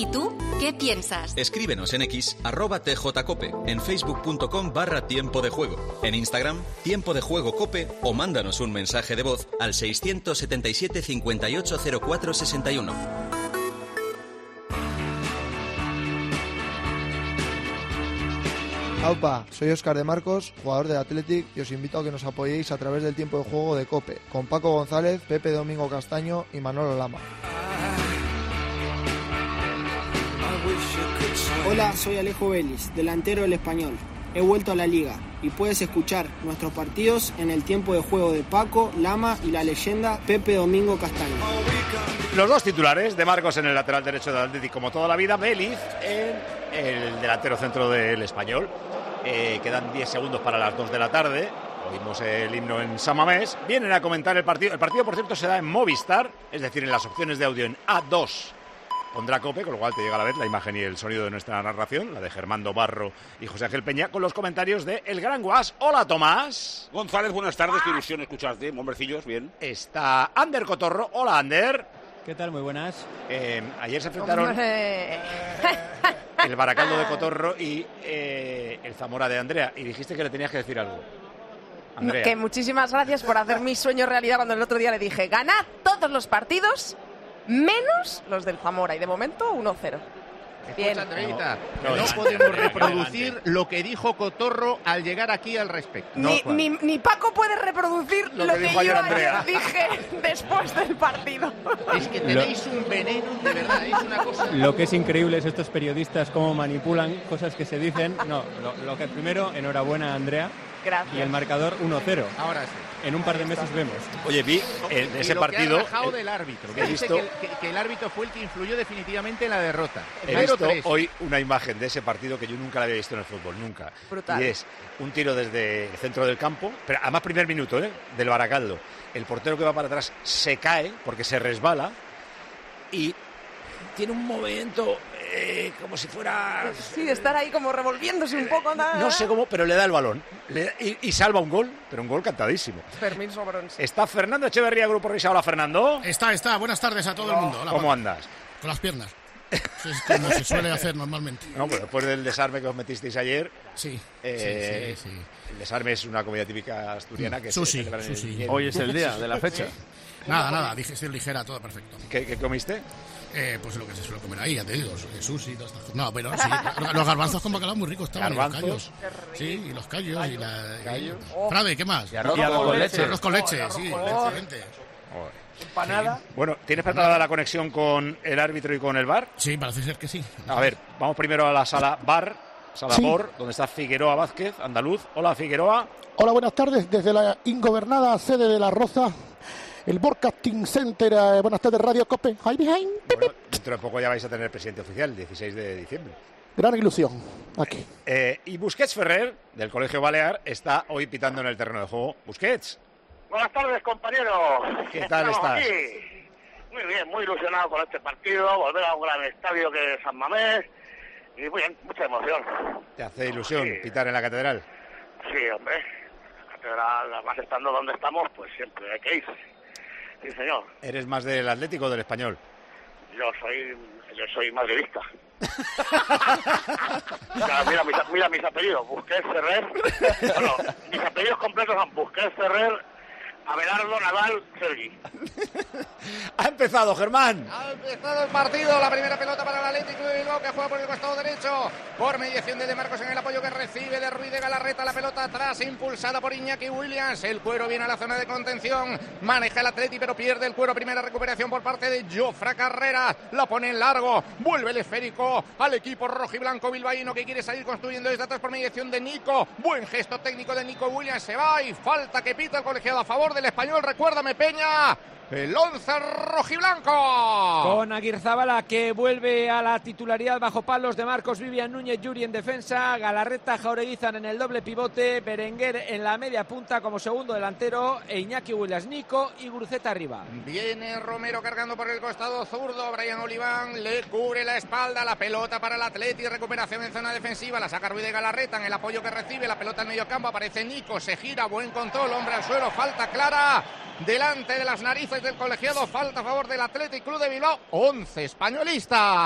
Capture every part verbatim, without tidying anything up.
¿Y tú qué piensas? Escríbenos en X, arroba tjcope, en facebook.com barra tiempo de juego, en Instagram, tiempo de juego cope, o mándanos un mensaje de voz al seiscientos setenta y siete, cincuenta y ocho, cero cuatro sesenta y uno. Aupa, soy Óscar de Marcos, jugador del Athletic, y os invito a que nos apoyéis a través del tiempo de juego de COPE, con Paco González, Pepe Domingo Castaño y Manolo Lama. Hola, soy Alejo Vélez, delantero del Español. He vuelto a la Liga y puedes escuchar nuestros partidos en el tiempo de juego de Paco, Lama y la leyenda Pepe Domingo Castaño. Los dos titulares de Marcos en el lateral derecho del Athletic, como toda la vida, Vélez en el delantero centro del Español. Eh, quedan diez segundos para las dos de la tarde. Oímos el himno en San Mamés. Vienen a comentar el partido. El partido, por cierto, se da en Movistar, es decir, en las opciones de audio en A dos. Pondrá COPE, con lo cual te llega a la vez la imagen y el sonido de nuestra narración, la de Germando Barro y José Ángel Peña, con los comentarios de El Gran Guas. Hola, Tomás. González, buenas tardes, qué ilusión escucharte, hombrecillos, bien. Está Ander Cotorro. Hola, Ander. ¿Qué tal? Muy buenas. Eh, ayer se enfrentaron Hombre. el Baracaldo de Cotorro y eh, el Zamora de Andrea, y dijiste que le tenías que decir algo. Andrea. Que muchísimas gracias por hacer mi sueño realidad cuando el otro día le dije, ganad todos los partidos menos los del Zamora, y de momento uno cero. Bien. Andreita, No, no, no, no podemos adelante. reproducir lo que dijo Cotorro al llegar aquí al respecto. Ni, No, ni, ni Paco puede reproducir Lo lo, que que, dijo yo ayer ayer Andrea. dije después del partido. Es que tenéis un veneno, de verdad, es una cosa... Lo que es increíble es estos periodistas cómo manipulan cosas que se dicen. No, lo, lo que primero, enhorabuena, Andrea. Gracias. Y el marcador uno cero. Ahora sí. En un par de meses vemos. Oye, vi en Y ese lo partido. que ha rajado eh, del árbitro, que he dice visto- que, el- que- que el árbitro fue el que influyó definitivamente en la derrota. He cero visto tres. hoy una imagen de ese partido que yo nunca la había visto en el fútbol, nunca. Brutal. Y es un tiro desde el centro del campo, pero además primer minuto, ¿eh? Del Baracaldo. El portero que va para atrás se cae porque se resbala y tiene un movimiento eh, como si fuera... Sí, de estar ahí como revolviéndose un poco. Nada. No sé cómo, pero le da el balón. Le da- y, y salva un gol, pero un gol cantadísimo. Fermín Sobrón. Está Fernando Echeverría, Grupo Risa. Hola, Fernando. Está, está. Buenas tardes a todo el mundo. Hola, ¿Cómo Paco. andas? Con las piernas. Eso es como se suele hacer normalmente. No, pues después del desarme que os metisteis ayer, Sí, eh, sí, sí, sí. el desarme es una comida típica asturiana que Sushi, se celebra en el sushi. Ñero. Hoy es el día de la fecha. Nada, nada, digestión ligera, todo perfecto. ¿Qué, qué comiste? Eh, pues lo que se suele comer ahí, ya te digo, eh, sushi, todas estas cosas. No, pero sí, los garbanzos con bacalao muy ricos estaban. y los Garbanzos. callos. Sí, y los callos y la... Callos. y- Frade, ¿qué más? Y arroz con leche. Arroz con leche, sí, excelente. Empanada. Bueno, ¿tienes preparada la conexión con el árbitro y con el bar? Sí, parece ser que sí. A ver, vamos primero a la sala bar, sala Sí. Bor, donde está Figueroa Vázquez, andaluz. Hola, Figueroa. Hola, buenas tardes. Desde la ingobernada sede de La Roza, el Broadcasting Center. eh, buenas tardes, Radio Cope. Hi behind. Bueno, dentro de poco ya vais a tener presidente oficial, el dieciséis de diciembre. Gran ilusión. Aquí. Eh, y Busquets Ferrer, del Colegio Balear, está hoy pitando en el terreno de juego. Busquets. Buenas tardes, compañeros. ¿Qué tal Estamos estás? aquí. Muy bien, muy ilusionado con este partido, volver a un gran estadio que es San Mamés y muy bien, mucha emoción. ¿Te hace ilusión Sí. pitar en la catedral? Sí, hombre, la catedral, además estando donde estamos, pues siempre hay que ir. Sí, señor. ¿Eres más del Atlético o del Español? Yo soy, yo soy madridista. Claro, mira, mis, mira mis apellidos, Busquets Ferrer. Bueno, mis apellidos completos son Busquets Ferrer, Abelardo, Nadal, Sergi. Ha empezado, Germán. Ha empezado el partido, la primera pelota para el Atlético de Bilbao, que juega por el costado derecho, por mediación de De Marcos en el apoyo que recibe de Ruiz de Galarreta, la pelota atrás, impulsada por Iñaki Williams, el cuero viene a la zona de contención, maneja el Atleti pero pierde el cuero, primera recuperación por parte de Jofra Carreras, la pone en largo, vuelve el esférico al equipo rojiblanco bilbaíno que quiere salir construyendo desde atrás por mediación de Nico, buen gesto técnico de Nico Williams, se va y falta que pita el colegiado a favor del Español, recuérdame Peña, el once rojiblanco. Con Aguirzábala que vuelve a la titularidad bajo palos de Marcos, Vivian Núñez, Yuri en defensa, Galarreta, Jaureguizan en el doble pivote, Berenguer en la media punta como segundo delantero e Iñaki Williams, Nico y Guruceta arriba. Viene Romero cargando por el costado zurdo, Brian Oliván le cubre la espalda, la pelota para el Atleti, recuperación en zona defensiva, la saca Ruiz de Galarreta en el apoyo que recibe, la pelota en medio campo, aparece Nico, se gira, buen control, hombre al suelo, falta clara, delante de las narices del colegiado, falta a favor del Athletic Club de Bilbao, once españolista.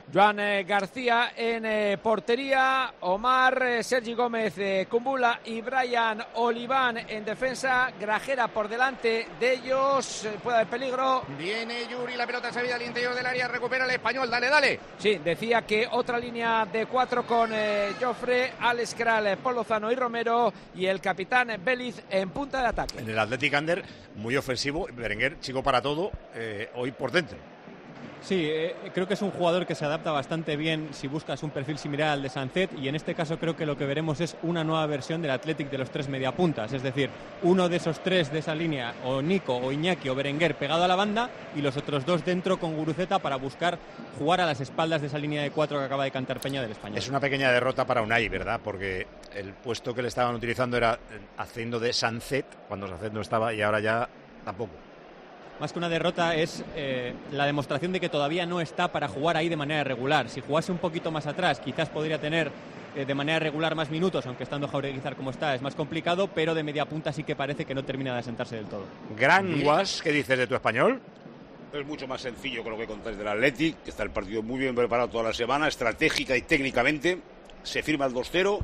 Joan eh, García en eh, portería, Omar, eh, Sergi Gómez, eh, Kumbula y Brian Oliván en defensa, Grajera por delante de ellos, eh, puede haber peligro. Viene Yuri, la pelota se viene al interior del área, recupera el español, dale, dale. Sí, decía que otra línea de cuatro con eh, Jofre, Alex Kral, Paul Lozano y Romero y el capitán Vélez en punta de ataque. En el Athletic Under, muy ofensivo, Berenguer, chico para todo, eh, hoy por dentro. Sí, eh, creo que es un jugador que se adapta bastante bien si buscas un perfil similar al de Sancet, y en este caso creo que lo que veremos es una nueva versión del Athletic de los tres mediapuntas, es decir, uno de esos tres de esa línea, o Nico, o Iñaki, o Berenguer pegado a la banda, y los otros dos dentro con Guruceta para buscar jugar a las espaldas de esa línea de cuatro que acaba de cantar Peña del Español. Es una pequeña derrota para Unai, ¿verdad? Porque el puesto que le estaban utilizando era haciendo de Sancet, cuando Sancet no estaba, y ahora ya tampoco. Más que una derrota es eh, la demostración de que todavía no está para jugar ahí de manera regular. Si jugase un poquito más atrás, quizás podría tener eh, de manera regular más minutos, aunque estando Jaureguizar como está es más complicado, pero de media punta sí que parece que no termina de asentarse del todo. Gran Guas, ¿qué dices de tu español? Es mucho más sencillo que lo que contáis del Athletic, que está el partido muy bien preparado toda la semana, estratégica y técnicamente. Se firma el dos cero,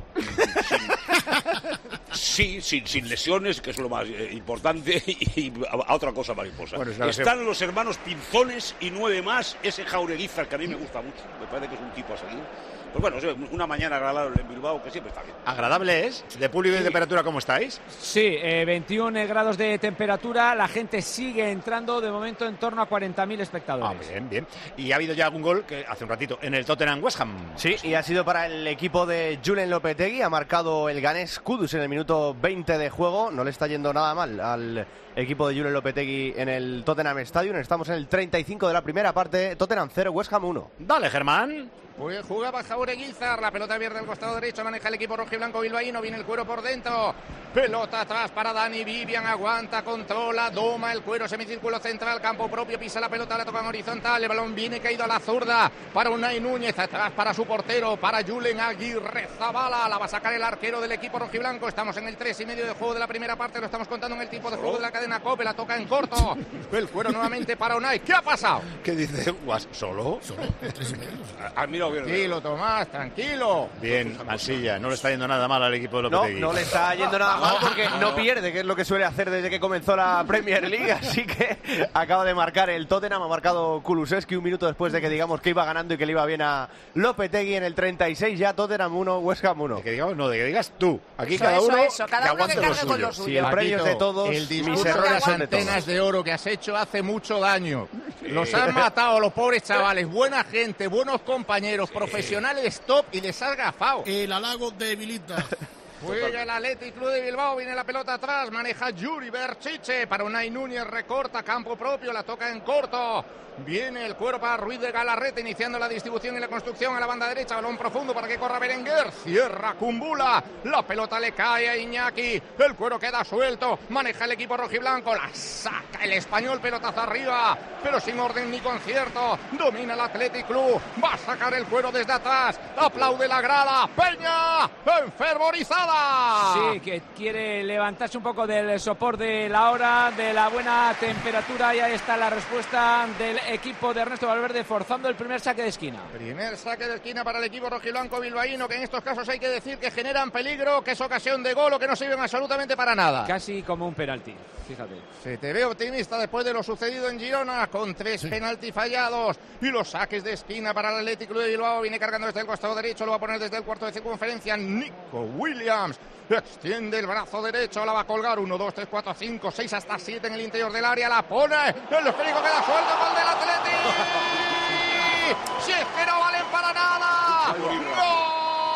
sin, sí, sin, sin lesiones, que es lo más eh, importante, y, y a, a otra cosa mariposa. Bueno, claro, están se... los hermanos Pinzones y nueve más, ese Jaureguizar que a mí me gusta mucho, me parece que es un tipo a seguir. Pues bueno, una mañana agradable en Bilbao, que siempre está bien. ¿Agradable es? ¿De público y de temperatura cómo estáis? Sí, eh, veintiún grados de temperatura, la gente sigue entrando, de momento en torno a cuarenta mil espectadores. Ah, bien, bien. Y ha habido ya algún gol, que hace un ratito, en el Tottenham West Ham. Sí, y ha sido para el equipo de Julen Lopetegui, ha marcado el ganés Kudus en el minuto veinte de juego, no le está yendo nada mal al equipo de Julen Lopetegui en el Tottenham Stadium, estamos en el treinta y cinco de la primera parte, Tottenham cero, West Ham uno. Dale, Germán. Pues jugaba Jaureguizar, la pelota pierde al costado derecho, maneja el equipo rojiblanco bilbaíno, viene el cuero por dentro, pelota atrás para Dani, Vivian aguanta, controla, doma el cuero, semicírculo central, campo propio, pisa la pelota, la toca en horizontal, el balón viene caído a la zurda para Unai Núñez, atrás para su portero, para Julen Aguirre Zabala, la va a sacar el arquero del equipo rojiblanco, estamos en el tres y medio de juego de la primera parte, lo estamos contando en el tiempo de juego de la cadena COPE, la toca en corto, el cuero nuevamente para Unai, ¿qué ha pasado? ¿Qué dice Guas? ¿Solo? Solo, el tres y medio. Ah, mira, Tranquilo, Tomás, tranquilo. Bien, Mansilla, no le está yendo nada mal al equipo de Lopetegui. No, no le está yendo nada mal porque no pierde, que es lo que suele hacer desde que comenzó la Premier League, así que acaba de marcar el Tottenham, ha marcado Kulusevski un minuto después de que digamos que iba ganando y que le iba bien a Lopetegui en el treinta y seis, ya Tottenham uno, West Ham uno. De que digamos, no, de que digas tú. Aquí eso, cada eso, uno eso, cada que uno aguante que lo cargue con lo suyo. suyo. Si el premio es de todos, el discurso mis de errores las son de antenas todos. de oro que has hecho hace mucho daño. Los han matado los pobres chavales, buena gente, buenos compañeros, profesionales top y les has gafado. El halago debilita. Juega el Athletic Club de Bilbao, viene la pelota atrás, maneja Yuri Berchiche para Unai Núñez, recorta campo propio, la toca en corto. Viene el cuero para Ruiz de Galarreta, iniciando la distribución y la construcción a la banda derecha, balón profundo para que corra Berenguer, cierra Kumbula, la pelota le cae a Iñaki, el cuero queda suelto, maneja el equipo rojiblanco, la saca el español, pelotazo arriba, pero sin orden ni concierto, domina el Athletic Club, va a sacar el cuero desde atrás, aplaude la grada, Peña, enfervorizada. Sí, que quiere levantarse un poco del sopor de la hora, de la buena temperatura, y ahí está la respuesta del equipo de Ernesto Valverde forzando el primer saque de esquina. Primer saque de esquina para el equipo rojiblanco bilbaíno, que en estos casos hay que decir que generan peligro, que es ocasión de gol o que no sirven absolutamente para nada. Casi como un penalti, fíjate. Se te ve optimista después de lo sucedido en Girona, con tres sí. penaltis fallados y los saques de esquina para el Atlético de Bilbao. Viene cargando desde el costado derecho, lo va a poner desde el cuarto de circunferencia Nico Williams. Extiende el brazo derecho, la va a colgar. uno, dos, tres, cuatro, cinco, seis, hasta siete en el interior del área. La pone. El esférico queda suelto con el del Atlético. Si es que no valen para nada. ¡Gol!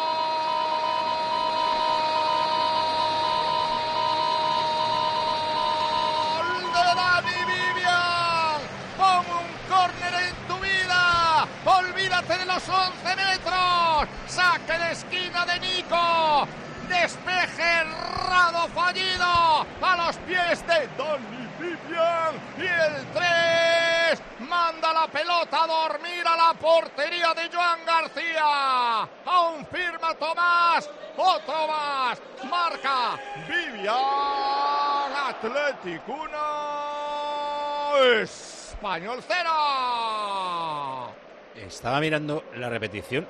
De Dani Vivian. Pon un córner en tu vida. Olvídate de los once metros. Saque de esquina de Nico. Despeje errado, fallido a los pies de Dani Vivian y el tres manda la pelota a dormir a la portería de Joan García. Aún firma Tomás, otro más, marca Vivian. Atlético uno, Español cero. estaba mirando la repetición.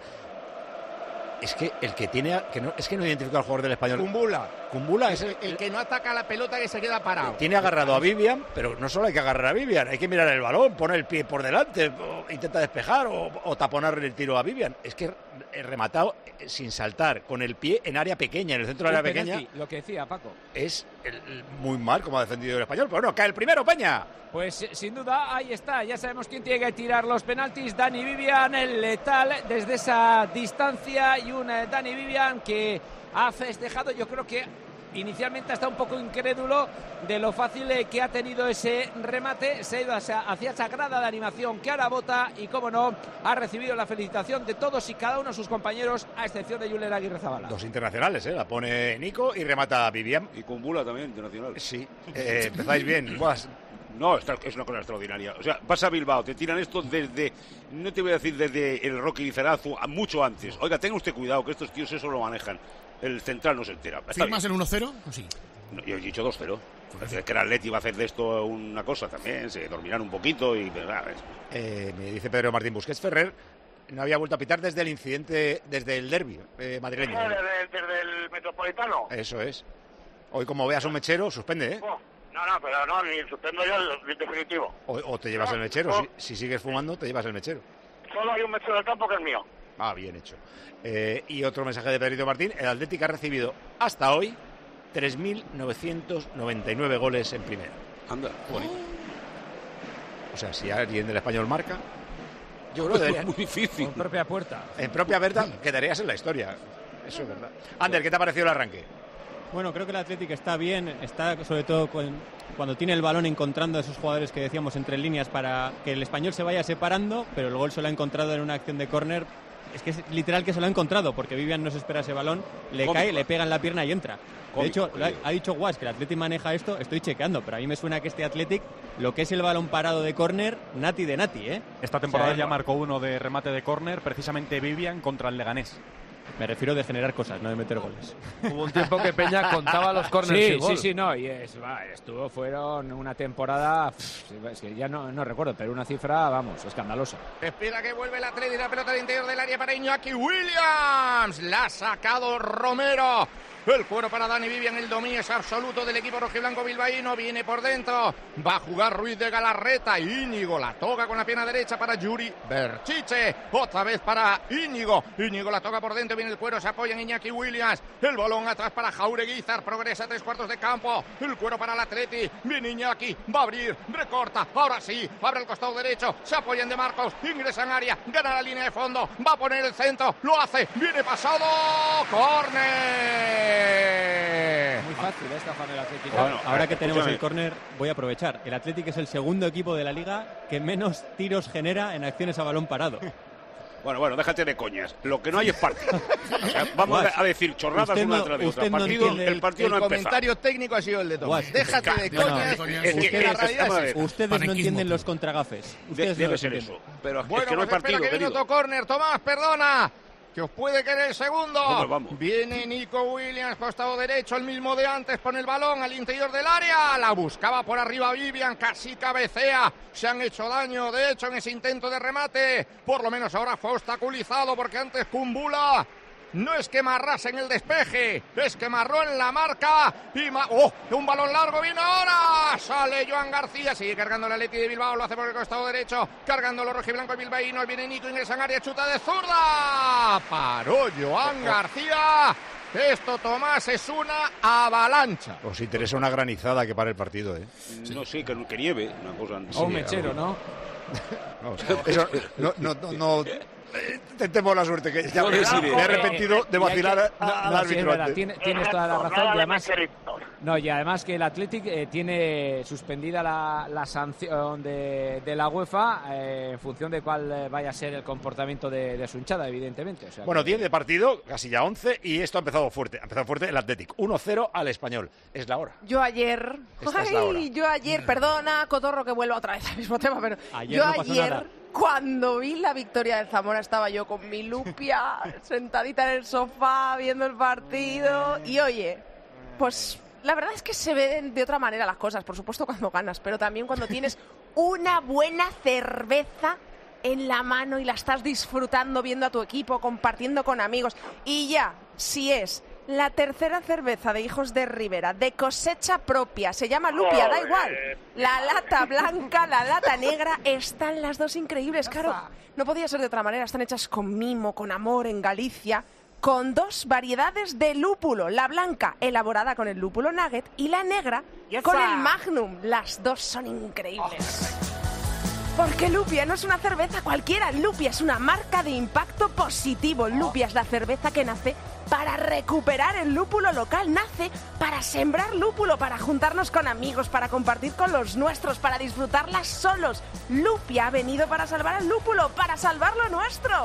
Es que el que tiene, que no, es que no identifica al jugador del Español. Kumbula. Kumbula es el, el, el que no ataca la pelota, que se queda parado. Tiene agarrado a Vivian, pero no solo hay que agarrar a Vivian, hay que mirar el balón, poner el pie por delante, o, intenta despejar o, o taponar el tiro a Vivian. Es que he rematado sin saltar, con el pie en área pequeña, en el centro del área pequeña. Lo que decía Paco. Es el, el, muy mal como ha defendido el Español. Pero bueno, cae el primero, Peña. Pues sin duda, ahí está. Ya sabemos quién tiene que tirar los penaltis. Dani Vivian, el letal desde esa distancia. Y un eh, Dani Vivian que ha festejado, yo creo que inicialmente está un poco incrédulo de lo fácil eh, que ha tenido ese remate. Se ha ido hacia, hacia esa grada de animación que ahora bota. Y como no, ha recibido la felicitación de todos y cada uno de sus compañeros, a excepción de Julen Aguirrezabala. Dos internacionales, ¿eh? La pone Nico y remata Vivian. Y Kumbula también, internacional. Sí, eh, empezáis bien. Buas. No, es una cosa extraordinaria. O sea, vas a Bilbao, te tiran esto desde, no te voy a decir desde el Roque Lizarazu, mucho antes. Oiga, tenga usted cuidado, que estos tíos eso lo manejan. El central no se entera. ¿Firmas el uno cero? ¿O sí? No, yo he dicho dos cero. Es que el Atleti va a hacer de esto una cosa también, se dormirán un poquito y... Eh, me dice Pedro Martín Busquets, Ferrer no había vuelto a pitar desde el incidente, desde el derbi eh, madrileño. ¿Desde, desde el Metropolitano? Eso es. Hoy, como veas un mechero, suspende, ¿eh? Oh. No, no, pero no, ni suspendo yo el definitivo. O, o te llevas no, el mechero, no. si, si sigues fumando, te llevas el mechero. Solo hay un mechero del campo que es mío. Ah, bien hecho. Eh, y otro mensaje de Pedrito Martín, el Atlético ha recibido hasta hoy tres mil novecientos noventa y nueve goles en primera. Anda. Bueno. O sea, si alguien del Español marca, yo creo que debería... Es muy difícil. En propia puerta. En propia puerta quedarías en la historia. Eso es verdad. Ander, ¿qué te ha parecido el arranque? Bueno, creo que el Athletic está bien, está sobre todo con, cuando tiene el balón encontrando a esos jugadores que decíamos entre líneas para que el Español se vaya separando, pero el gol se lo ha encontrado en una acción de córner. Es que es literal que se lo ha encontrado, porque Vivian no se espera ese balón, le Cómico, cae, le pega en la pierna y entra. Cómico, de hecho, ha, ha dicho Guas que el Athletic maneja esto, estoy chequeando, pero a mí me suena que este Athletic, lo que es el balón parado de córner, nati de nati, ¿eh? Esta temporada o sea, ya marcó uno de remate de córner, precisamente Vivian contra el Leganés. Me refiero de generar cosas, no de meter goles. Hubo un tiempo que Peña contaba los córners sí, y gol. Sí, sí, no, y es, va, estuvo, fueron una temporada, pff, es que ya no, no recuerdo, pero una cifra, vamos, escandalosa. Espera que vuelve el Atleti, la pelota al interior del área para Iñaki Williams, la ha sacado Romero. El cuero para Dani Vivian, el dominio es absoluto del equipo rojiblanco bilbaíno, viene por dentro, va a jugar Ruiz de Galarreta, Íñigo la toca con la pierna derecha para Yuri Berchiche, otra vez para Íñigo, Íñigo la toca por dentro, viene el cuero, se apoya en Iñaki Williams, el balón atrás para Jaureguizar, progresa a tres cuartos de campo, el cuero para el Atleti, viene Iñaki, va a abrir, recorta, ahora sí, abre el costado derecho, se apoyan de Marcos, ingresa en área, gana la línea de fondo, va a poner el centro, lo hace, viene pasado, córner. Muy fácil esta para el Atlético. Bueno, ahora que tenemos el córner, voy a aprovechar. El Atlético es el segundo equipo de la liga que menos tiros genera en acciones a balón parado. Bueno, bueno, déjate de coñas. Lo que no hay es partido. O sea, vamos Guas, a decir chorradas una no, tras de otra. No partido, el, el partido el no ha comentario empezado. técnico ha sido el de Tomás. Guas, déjate de coñas. No, no, es que, que la realidad es ustedes no entienden los contragafes. Ustedes de, debe no ser entienden. eso. Pero bueno, es que no hay pues partido. Espera que viene otro córner. Tomás, perdona. Que os puede querer el segundo. Vamos, vamos. Viene Nico Williams, costado derecho, el mismo de antes, pone el balón al interior del área. La buscaba por arriba Vivian, casi cabecea. Se han hecho daño, de hecho, en ese intento de remate. Por lo menos ahora fue obstaculizado porque antes Kumbula no es que marrase en el despeje, es que marró en la marca. Y ma ¡Oh! Un balón largo viene ahora. Sale Joan García, sigue cargando el Atleti de Bilbao, lo hace por el costado derecho, cargando los rojiblancos bilbaínos. Viene Nico, ingresa en área, chuta de zurda. Paró Joan García. Esto, Tomás, es una avalancha. Os interesa una granizada que para el partido, ¿eh? No, sí, que, que nieve. Una cosa... O un mechero, ¿no? No, eso, no, no, no, no. Tentemos la suerte, que ya me, me he arrepentido de vacilar al árbitro. Sí, es tiene, tienes toda la razón. Y además, no, y además que el Athletic eh, tiene suspendida la, la sanción de, de la UEFA eh, en función de cuál eh, vaya a ser el comportamiento de, de su hinchada, evidentemente. O sea, bueno, que... diez de partido, casi ya once, y esto ha empezado fuerte. Ha empezado fuerte el Athletic. uno cero al Español. Es la hora. Yo ayer... Esta Ay, es la hora. yo ayer, perdona, Cotorro, que vuelva otra vez al mismo tema, pero ayer yo no pasó ayer... nada. Cuando vi la victoria del Zamora estaba yo con mi lupia, sentadita en el sofá, viendo el partido. Y oye, pues la verdad es que se ven de otra manera las cosas, por supuesto cuando ganas, pero también cuando tienes una buena cerveza en la mano y la estás disfrutando viendo a tu equipo, compartiendo con amigos. Y ya, si es la tercera cerveza de Hijos de Ribera, de cosecha propia, se llama Lupia, da igual. La lata blanca, la lata negra, están las dos increíbles, claro. No podía ser de otra manera, están hechas con mimo, con amor en Galicia, con dos variedades de lúpulo. La blanca, elaborada con el lúpulo nugget, y la negra, con el Magnum. Las dos son increíbles. Porque Lupia no es una cerveza cualquiera. Lupia es una marca de impacto positivo. Lupia es la cerveza que nace para recuperar el lúpulo local. Nace para sembrar lúpulo, para juntarnos con amigos, para compartir con los nuestros, para disfrutarla solos. Lupia ha venido para salvar el lúpulo, para salvar lo nuestro.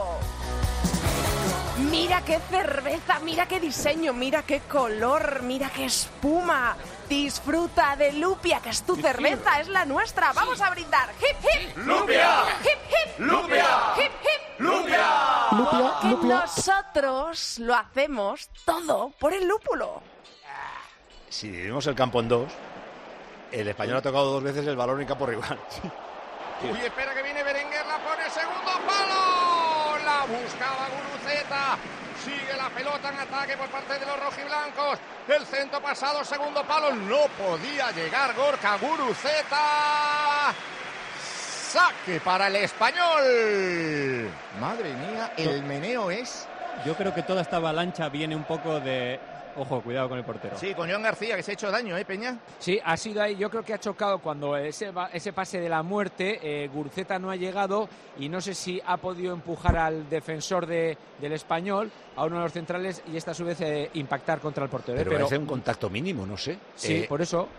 Mira qué cerveza, mira qué diseño, mira qué color, mira qué espuma. Disfruta de Lupia, que es tu cerveza, es la nuestra. Vamos a brindar. ¡Hip, hip! ¡Lupia! ¡Hip, hip! ¡Lupia! ¡Hip, hip! ¡Lupia! Lupia, Que Lupia. nosotros lo hacemos todo por el lúpulo. Si dividimos el campo en dos, el Español ha tocado dos veces el balón en campo rival. Uy, espera que viene Berenguer, la pone segundo palo. La buscaba Guruceta. Sigue la pelota en ataque por parte de los rojiblancos. El centro pasado, segundo palo. No podía llegar Gorka Guruceta. Saque para el Español. Madre mía, el meneo es... Yo creo que toda esta avalancha viene un poco de... Ojo, cuidado con el portero. Sí, con Joan García, que se ha hecho daño, ¿eh, Peña? Sí, ha sido ahí. Yo creo que ha chocado cuando ese, ese pase de la muerte. Eh, Guruceta no ha llegado y no sé si ha podido empujar al defensor de, del Español, a uno de los centrales, y esta a su vez eh, impactar contra el portero. Pero, Pero parece un contacto mínimo, no sé. Sí, Eh, por eso.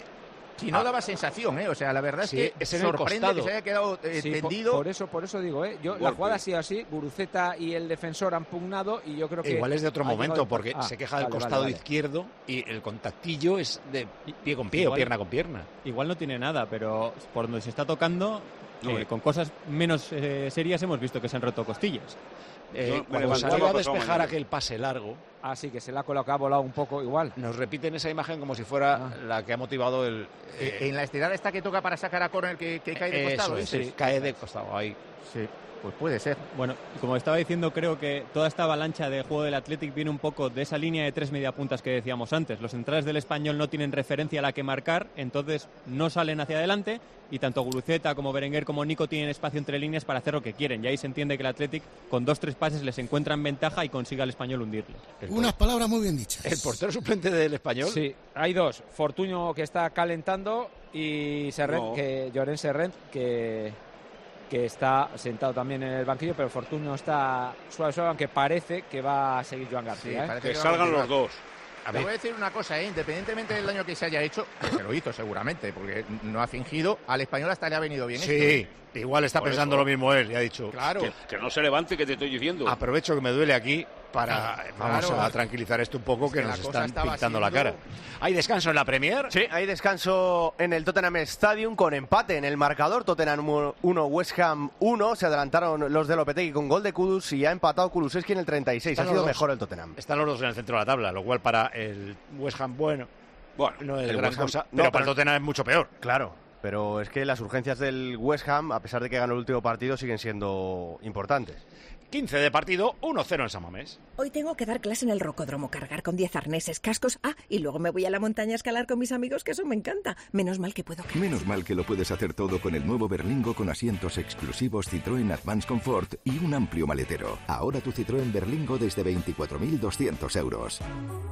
Si no Ah. daba sensación, ¿eh? O sea, la verdad Sí, es que es en el sorprende costado. que se haya quedado eh, Sí, por, tendido. por eso, por eso digo, ¿eh? Yo, la Golpe. jugada ha sido así. Guruceta y el defensor han pugnado y yo creo que... Igual es de otro ha llegado momento, el- porque Ah, se queja del vale, vale, costado vale. izquierdo y el contactillo es de pie con pie Igual- o pierna con pierna. Igual no tiene nada, pero por donde se está tocando, eh, con cosas menos eh, serias hemos visto que se han roto costillas. Eh, Yo- cuando igual- salió a igual- despejar aquel pase largo, Así que se la ha colocado, ha volado un poco igual. nos repiten esa imagen como si fuera la que ha motivado el... Eh, en la estirada esta que toca para sacar a córner que, que cae de Eso costado. es, ¿eh? sí, cae de costado ahí. Sí, pues puede ser. Bueno, y como estaba diciendo, creo que toda esta avalancha de juego del Athletic viene un poco de esa línea de tres mediapuntas que decíamos antes. Los centrales del Español no tienen referencia a la que marcar, entonces no salen hacia adelante, y tanto Guruceta como Berenguer como Nico tienen espacio entre líneas para hacer lo que quieren. Y ahí se entiende que el Athletic con dos tres pases les encuentra en ventaja y consigue al Español hundirle. Unas palabras muy bien dichas. El portero suplente del Español. Sí, hay dos. Fortuño, que está calentando, y Serrent, No. que Llorén Serrent, que, que está sentado también en el banquillo, pero Fortuño está suave, suave, aunque parece que va a seguir Joan García. Sí, ¿eh? parece Que va a salgan continuar. los dos. Te voy a decir una cosa, ¿eh? Independientemente del daño que se haya hecho, que se lo hizo seguramente, porque no ha fingido, al Español hasta le ha venido bien Sí, esto, ¿eh? igual está Por pensando eso. lo mismo él, y ha dicho, Claro. Que, que no se levante, que te estoy diciendo. aprovecho que me duele aquí para vamos Claro. a tranquilizar esto un poco, Es que que nos la cosa están estaba pintando la cara. siendo- ¿Hay descanso en la Premier? Sí, hay descanso en el Tottenham Stadium con empate en el marcador. Tottenham uno, West Ham uno. Se adelantaron los de Lopetegui con gol de Kudus y ha empatado Kulusevski en el treinta y seis. Están Ha sido los dos. mejor el Tottenham. Están los dos en el centro de la tabla, lo cual para el West Ham, bueno, Bueno, no es el gran West Ham- cosa, no, pero para pero- el Tottenham es mucho peor. Claro, pero es que las urgencias del West Ham, a pesar de que ganó el último partido, siguen siendo importantes. quince de partido, uno cero en San Mamés. Hoy tengo que dar clase en el rocódromo, cargar con diez arneses, cascos. Ah, y luego me voy a la montaña a escalar con mis amigos, que eso me encanta. Menos mal que puedo. Menos mal que lo puedes hacer todo con el nuevo Berlingo con asientos exclusivos Citroën Advance Comfort y un amplio maletero. Ahora tu Citroën Berlingo desde veinticuatro mil doscientos euros.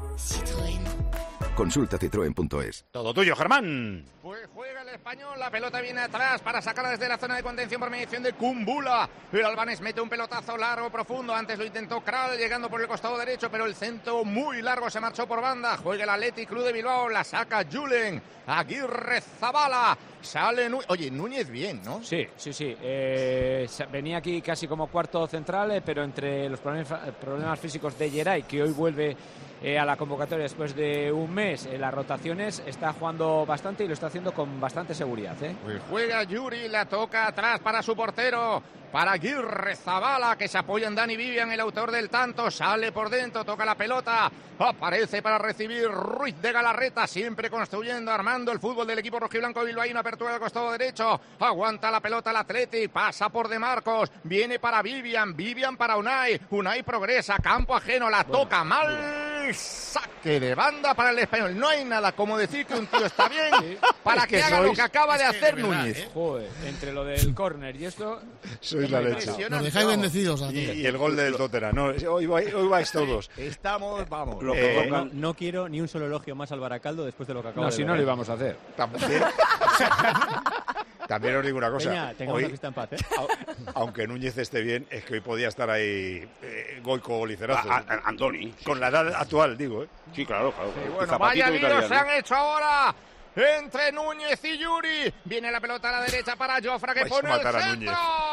Consulta citroen punto es. Todo tuyo, Germán. Pues juega el Español, la pelota viene atrás para sacarla desde la zona de contención por mediación de Kumbula. El albanés mete un pelotazo largo, profundo. Antes lo intentó Kral llegando por el costado derecho, pero el centro muy largo se marchó por banda. Juega el Athletic Club de Bilbao, la saca Julen. Aguirre Zabala. Sale Núñez. Oye, Núñez bien, ¿no? Sí, sí, sí. Eh, se- venía aquí casi como cuarto central, eh, pero entre los problemas, problemas físicos de Geray, que hoy vuelve eh, a la convocatoria después de un mes en las rotaciones, está jugando bastante y lo está haciendo con bastante seguridad. ¿eh? Pues juega Yuri, la toca atrás para su portero. para Aguirre Zabala, que se apoya en Dani Vivian, el autor del tanto. Sale por dentro, toca la pelota, aparece para recibir Ruiz de Galarreta, siempre construyendo, armando el fútbol del equipo rojiblanco bilbaíno. Apertura del costado derecho, aguanta la pelota el Athletic, pasa por De Marcos, viene para Vivian, Vivian para Unai, Unai progresa, campo ajeno, la toca mal, saque de banda para el español. No hay nada como decir que un tío está bien sí. para que, que haga sois, lo que acaba de hacer de verdad, Núñez. ¿eh? Joder, entre lo del córner y esto... Sois la leche. Nos dejáis bendecidos. Y, y el gol del Tottenham. No, hoy, vais, hoy vais todos. Estamos, vamos. Lo que eh, no, no quiero ni un solo elogio más al Baracaldo después de lo que acabo no, de si ver. No, lo íbamos a hacer. También, también os digo una cosa. Peña, tengamos hoy, la vista en paz, ¿eh? Aunque Núñez esté bien, es que hoy podía estar ahí eh, Goico Licerazo. A, a, Andoni. Con sí, la edad actual, digo, ¿eh? Sí, claro, claro. Sí, bueno, vaya líos se han hecho ahora entre Núñez y Yuri. Viene la pelota a la derecha para Jofra, que vais pone el centro.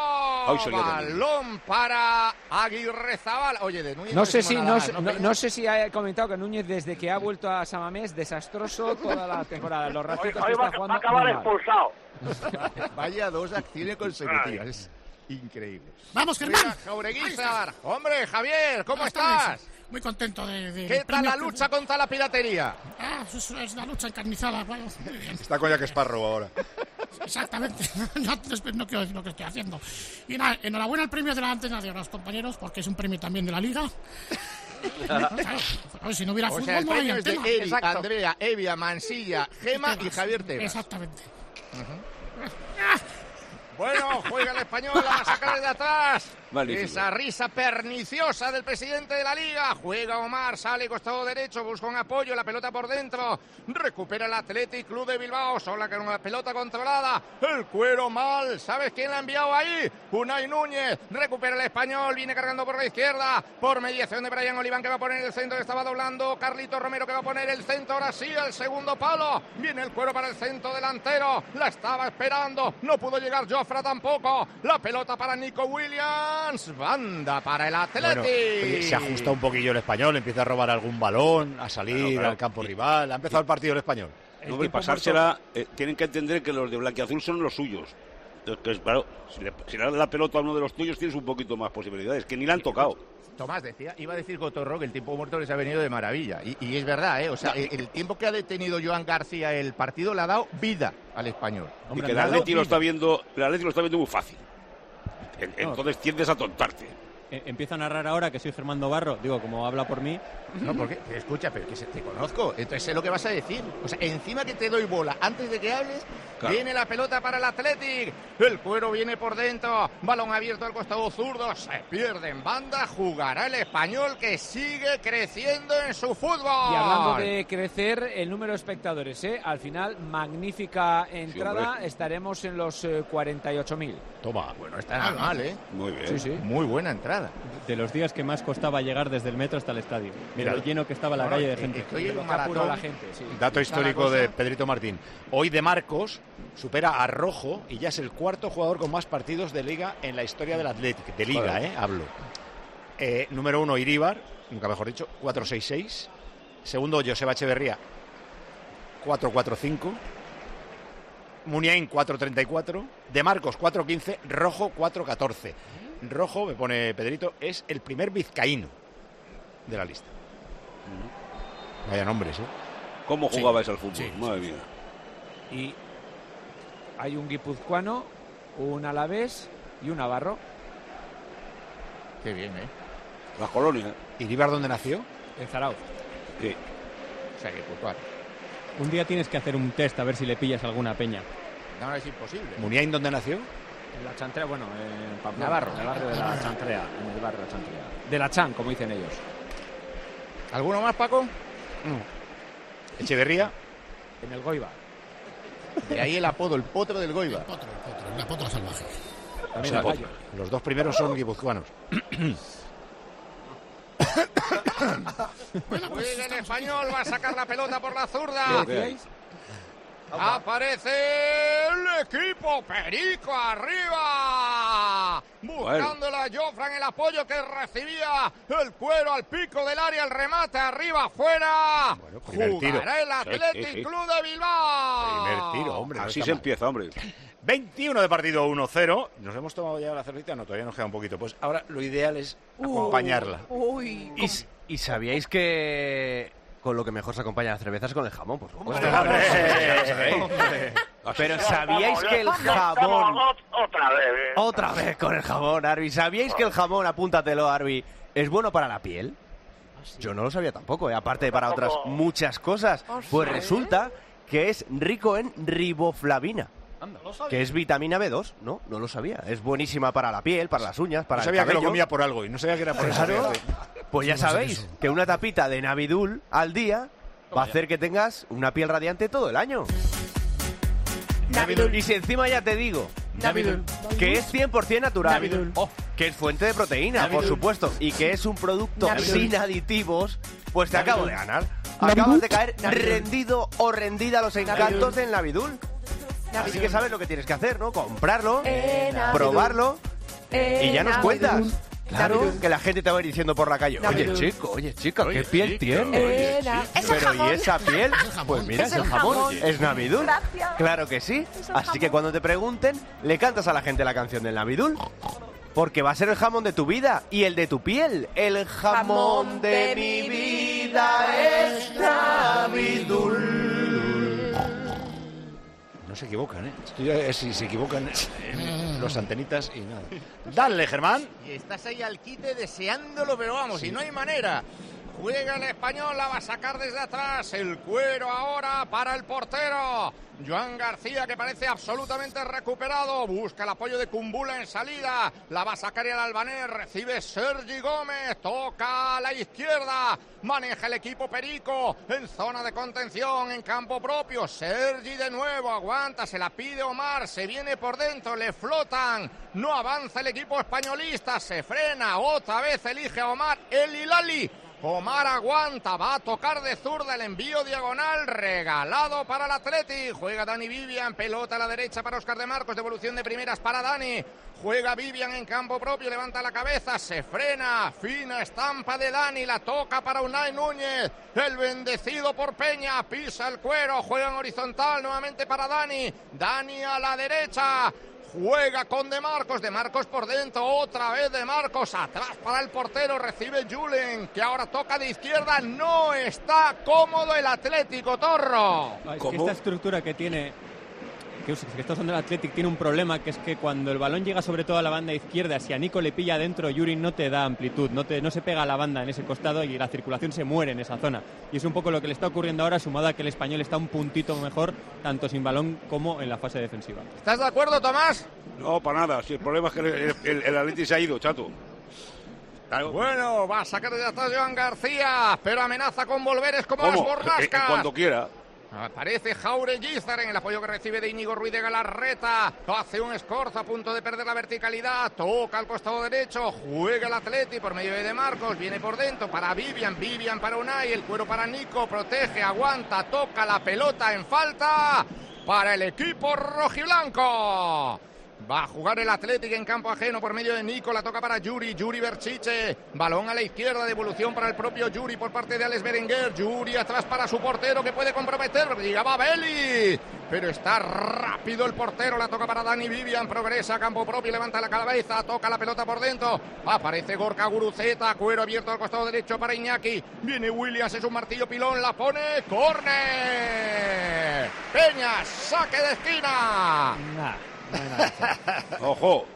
Balón para Aguirre Zabala. Oye, de Núñez no, no sé si nada, no, no, no sé si ha comentado que Núñez desde que ha vuelto a Samamés desastroso toda la temporada. Los ratitos hoy, que hoy está va, jugando va a acabar expulsado. Vaya dos acciones consecutivas. Es increíble. Vamos, Germán. Jaureguizar. Hombre, Javier, ¿cómo Buenas estás? Tardes. Muy contento de... de ¿Qué tal la lucha que... contra la piratería? Ah, es, es una lucha encarnizada. Bueno, muy bien. Está con Jack Sparrow ahora. Exactamente. No, no quiero decir lo que estoy haciendo. Y nada, enhorabuena al premio de la antena de los compañeros, porque es un premio también de la Liga. Claro, a ver, si no hubiera o fútbol, sea, el no hay premio es de antena. Eri, Exacto. Andrea, Evia, Mansilla, Gema y, y Javier Tebas. Exactamente. Uh-huh. Ah. Bueno, juega el español, la va a sacar de atrás. Magnífico. Esa risa perniciosa del presidente de la Liga. Juega Omar, sale costado derecho, busca un apoyo, la pelota por dentro. Recupera el Athletic Club de Bilbao, sola con una pelota controlada. El cuero mal, ¿sabes quién la ha enviado ahí? Unai Núñez. Recupera el español, viene cargando por la izquierda. Por mediación de Brian Oliván, que va a poner el centro, que estaba doblando. Carlito Romero, que va a poner el centro, ahora sí, el segundo palo. Viene el cuero para el centro delantero. La estaba esperando, no pudo llegar Jofra tampoco. La pelota para Nico Williams. Banda para el Athletic. Bueno, se ajusta un poquillo el español, empieza a robar algún balón, a salir claro, claro. al campo rival. Ha empezado el partido el español. No, y pasársela, eh, tienen que entender que los de blanquiazul son los suyos. Entonces, claro, si le, si le das la pelota a uno de los tuyos, tienes un poquito más posibilidades, que ni la han tocado. Tomás decía, iba a decir Cotorro que el tiempo muerto les ha venido de maravilla. Y, y es verdad, ¿eh? O sea, el, el tiempo que ha detenido Joan García el partido le ha dado vida al español. Hombre, y que el Atleti lo está viendo, el Atleti lo está viendo muy fácil. Entonces tiendes a tontarte. Empieza a narrar ahora que soy Germán Barro, digo, como habla por mí. No, porque, escucha, pero que se, te conozco, entonces sé lo que vas a decir. O sea, encima que te doy bola, antes de que hables, claro. Viene la pelota para el Athletic. El cuero viene por dentro, balón abierto al costado zurdo, se pierde en banda, jugará el español que sigue creciendo en su fútbol. Y hablando de crecer, el número de espectadores, ¿eh? Al final, magnífica entrada, sí, estaremos en los eh, cuarenta y ocho mil. Toma. Bueno, está nada mal, ¿eh? Muy bien. Sí, sí. Muy buena entrada. De los días que más costaba llegar desde el metro hasta el estadio. Mira, lo lleno que estaba la bueno, calle de gente. Es que hoy un maratón, la gente sí. Dato histórico de Pedrito Martín. Hoy De Marcos supera a Rojo y ya es el cuarto jugador con más partidos de Liga en la historia del Athletic. De Liga, bueno. eh, hablo. Eh, número uno, Iríbar, nunca mejor dicho, cuatro seis seis. Segundo, Joseba Echeverría, cuatro cuatro cinco. Muniain, cuatro treinta y cuatro. De Marcos, cuatro quince. Rojo, cuatro catorce. Rojo, me pone Pedrito, es el primer vizcaíno de la lista. Vaya nombres, ¿eh? ¿Cómo jugabais sí, al fútbol? Sí, Madre mía. Y hay un guipuzcoano, un alavés y un navarro. Qué bien, ¿eh? La colonia. ¿Iríbar dónde nació? En Zarauz. Sí. O sea, guipuzcoano. Un día tienes que hacer un test a ver si le pillas alguna peña. No, es imposible. ¿Muniain dónde nació? En la Chantrea, bueno, en Pamplona, Navarro. En el barrio de la Chantrea, en el barrio de la Chantrea. De la Chan, como dicen ellos. ¿Alguno más, Paco? No. ¿Echeverría? En el Goiba. De ahí el apodo, el potro del Goiba. El potro, el potro, la potra salvaje. O sea, potro. Los dos primeros son guipuzcoanos. Bueno, pues juega en español, va a sacar la pelota por la zurda. Aparece el equipo Perico arriba. buscándola Jofran, el apoyo que recibía, el cuero al pico del área, el remate arriba, afuera. Bueno, primer tiro. Jugará el Athletic sí, sí, sí. Club de Bilbao. Primer tiro, hombre. Así no se empieza, hombre. veintiuno de partido, uno cero. ¿Nos hemos tomado ya la cervecita? No, todavía nos queda un poquito. Pues ahora lo ideal es acompañarla. Uh, uy. ¿Y, ¿Y sabíais que con lo que mejor se acompaña la cerveza es con el jamón? Pues, ¡Hombre! ¡Hombre! ¡Hombre! Pero ¿sabíais que el jamón... Otra vez. Otra vez con el jamón, Arbi. ¿Sabíais que el jamón, apúntatelo, Arbi, es bueno para la piel? Yo no lo sabía tampoco, ¿eh? Aparte para otras muchas cosas. Pues resulta que es rico en riboflavina, que es vitamina B dos, ¿no? No lo sabía. Es buenísima para la piel, para las uñas, para no sabía el cabello. Que lo comía por algo y no sabía que era por eso. Claro. Pues ya sabéis que una tapita de Navidul al día va a hacer que tengas una piel radiante todo el año. Navidul. Y si encima ya te digo Navidul. que es cien por ciento natural, Navidul. Oh, que es fuente de proteína, Navidul. por supuesto, y que es un producto Navidul. sin aditivos, pues te Navidul. acabo de ganar. Navidul. Acabas de caer Navidul. rendido o rendida a los encantos Navidul. del Navidul. Navidul. Así que sabes lo que tienes que hacer, ¿no? Comprarlo, Eh, Navidul. probarlo Eh, y ya nos Navidul. cuentas. Claro, Navidul. que la gente te va a ir diciendo por la calle, oye Navidul. chico, oye chica, Oye, ¿qué piel chico, tiene? Eh, na- ¿Es el Pero jamón? ¿y esa piel? Pues mira, Es es el el jamón, jamón. es Navidul. Gracias. Claro que sí. Es el Así que jamón. cuando te pregunten, le cantas a la gente la canción del Navidul. Porque va a ser el jamón de tu vida y el de tu piel. El jamón de mi vida es Navidul. No se equivocan, ¿eh? Estoy, eh, si se equivocan eh, los antenitas y nada. Dale, Germán. Y estás ahí al quite deseándolo, pero vamos, y no hay manera. Juega el Español, la va a sacar desde atrás. El cuero ahora para el portero. Joan García, que parece absolutamente recuperado. Busca el apoyo de Kumbula en salida. La va a sacar el albanés. Recibe Sergi Gómez. Toca a la izquierda. Maneja el equipo Perico. En zona de contención, en campo propio. Sergi de nuevo. Aguanta, se la pide Omar. Se viene por dentro. Le flotan. No avanza el equipo españolista. Se frena. Otra vez elige a Omar. El Hilali. Omar aguanta, va a tocar de zurda el envío diagonal, regalado para el Athletic. Juega Dani Vivian, pelota a la derecha para Óscar de Marcos, devolución de primeras para Dani. Juega Vivian en campo propio, levanta la cabeza, se frena, fina estampa de Dani, la toca para Unai Núñez. El bendecido por Peña, pisa el cuero, juega en horizontal nuevamente para Dani. Dani a la derecha. Juega con De Marcos, De Marcos por dentro, otra vez De Marcos, atrás para el portero, recibe Julen, que ahora toca de izquierda, no está cómodo el Atlético, Torro. Es que esta estructura que tiene, que está usando el Athletic, tiene un problema, que es que cuando el balón llega sobre todo a la banda izquierda, si a Nico le pilla adentro, Yuri no te da amplitud, no, te, no se pega a la banda en ese costado y la circulación se muere en esa zona. Y es un poco lo que le está ocurriendo ahora, sumado a que el Español está un puntito mejor, tanto sin balón como en la fase defensiva. ¿Estás de acuerdo, Tomás? No, para nada. Si el problema es que el, el, el Atleti se ha ido, chato. Claro. Bueno, va a sacar desde atrás Joan García, pero amenaza con volver, es como ¿Cómo? las borrascas. Eh, eh, cuando quiera. Aparece Jauregui en el apoyo que recibe de Íñigo Ruiz de Galarreta. Hace un escorzo a punto de perder la verticalidad. Toca al costado derecho. Juega el Atleti por medio de De Marcos. Viene por dentro para Vivian. Vivian para Unai. El cuero para Nico. Protege, aguanta. Toca la pelota en falta para el equipo rojiblanco. Va a jugar el Athletic en campo ajeno por medio de Nico, la toca para Yuri, Yuri Berchiche, balón a la izquierda, devolución para el propio Yuri por parte de Alex Berenguer, Yuri atrás para su portero que puede comprometer, llegaba Beli, pero está rápido el portero, la toca para Dani Vivian, progresa a campo propio, levanta la cabeza, toca la pelota por dentro, aparece Gorka Guruceta, cuero abierto al costado derecho para Iñaki, viene Williams, es un martillo pilón, la pone, córner, Peña, saque de esquina. Nah. Ojo.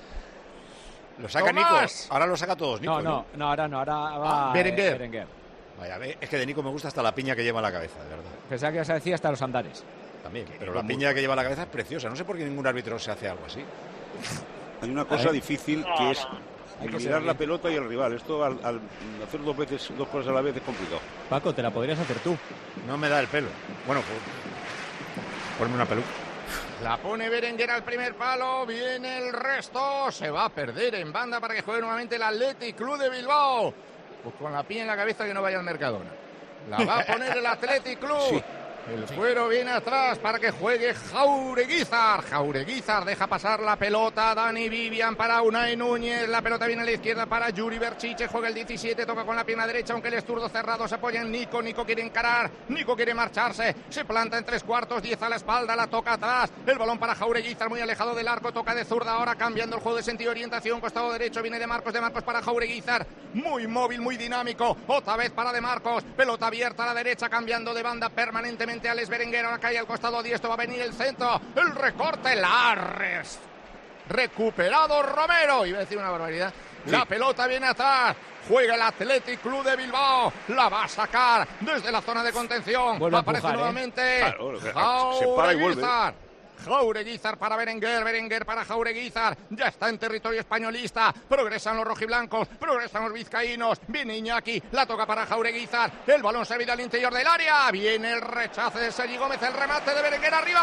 Lo saca Nico. Ahora lo saca todos Nico. No, no, no, ahora no, ahora va ah, Berenguer. Eh, Berenguer. Vaya, es que de Nico me gusta hasta la piña que lleva en la cabeza, de verdad. Pensaba que ibas a decir hasta los andares. También, pero la piña que lleva en la cabeza es preciosa. No sé por qué ningún árbitro se hace algo así. Hay una cosa difícil que es Hay que mirar ser la bien. pelota y el rival. Esto al, al hacer dos veces dos cosas a la vez es complicado. Paco, te la podrías hacer tú. No me da el pelo. Bueno, pues ponme una peluca. La pone Berenguer al primer palo, viene el resto, se va a perder en banda para que juegue nuevamente el Athletic Club de Bilbao. Pues con la piña en la cabeza que no vaya al Mercadona. La va a poner el Athletic Club. Sí. El cuero viene atrás para que juegue Jaureguizar. Jaureguizar deja pasar la pelota. Dani Vivian para Unai Núñez. La pelota viene a la izquierda para Yuri Berchiche. Juega el diecisiete, toca con la pierna derecha, aunque el esturdo cerrado se apoya en Nico. Nico quiere encarar, Nico quiere marcharse. Se planta en tres cuartos, diez a la espalda, la toca atrás. El balón para Jaureguizar, muy alejado del arco. Toca de zurda ahora, cambiando el juego de sentido de orientación. Costado derecho, viene de Marcos, de Marcos para Jaureguizar. Muy móvil, muy dinámico. Otra vez para de Marcos. Pelota abierta a la derecha, cambiando de banda permanentemente a Les Berenguer. Ahora cae al costado diestro, va a venir el centro. El recorte, Larres. Recuperado Romero. Iba a decir una barbaridad. Sí. La pelota viene atrás. Juega el Athletic Club de Bilbao. La va a sacar desde la zona de contención. Vuelve Aparece a empujar, nuevamente. ¿eh? Claro, se para y vuelve. Jaureguizar para Berenguer, Berenguer para Jaureguizar. Ya está en territorio españolista. Progresan los rojiblancos, progresan los vizcaínos. Viene Iñaki, la toca para Jaureguizar. El balón se viene al interior del área. Viene el rechace de Sergi Gómez, el remate de Berenguer arriba,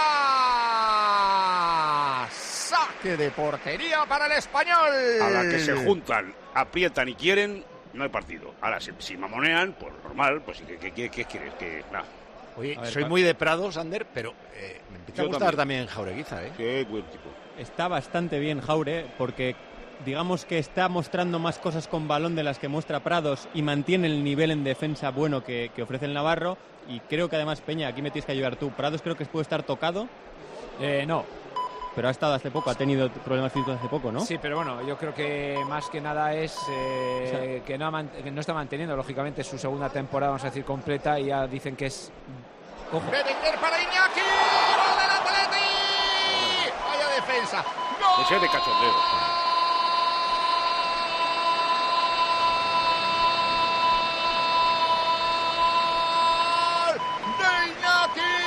fuera. Saque de portería para el español. A la que se juntan, aprietan y quieren, no hay partido. Ahora, si, si mamonean, pues normal, pues ¿qué, qué, qué, qué quieres? Que nada. Oye, ver, soy muy de Prados, Ander, pero eh, me empieza a gustar también, también Jaureguizar, ¿eh? Qué buen tipo. Está bastante bien Jaure, porque digamos que está mostrando más cosas con balón de las que muestra Prados y mantiene el nivel en defensa bueno que, que ofrece el Navarro. Y creo que además, Peña, aquí me tienes que ayudar tú. Prados creo que puede estar tocado. Eh, no. Pero ha estado hace poco, ha tenido problemas físicos hace poco, ¿no? Sí, pero bueno, yo creo que más que nada es eh, o sea, que, no man- que no está manteniendo, lógicamente, su segunda temporada, vamos a decir, completa, y ya dicen que es... Ojo. Berenguer para Iñaki. ¡Gol del Atleti! Vaya defensa. ¡Gol! Ese es de cachondeo. De Iñaki.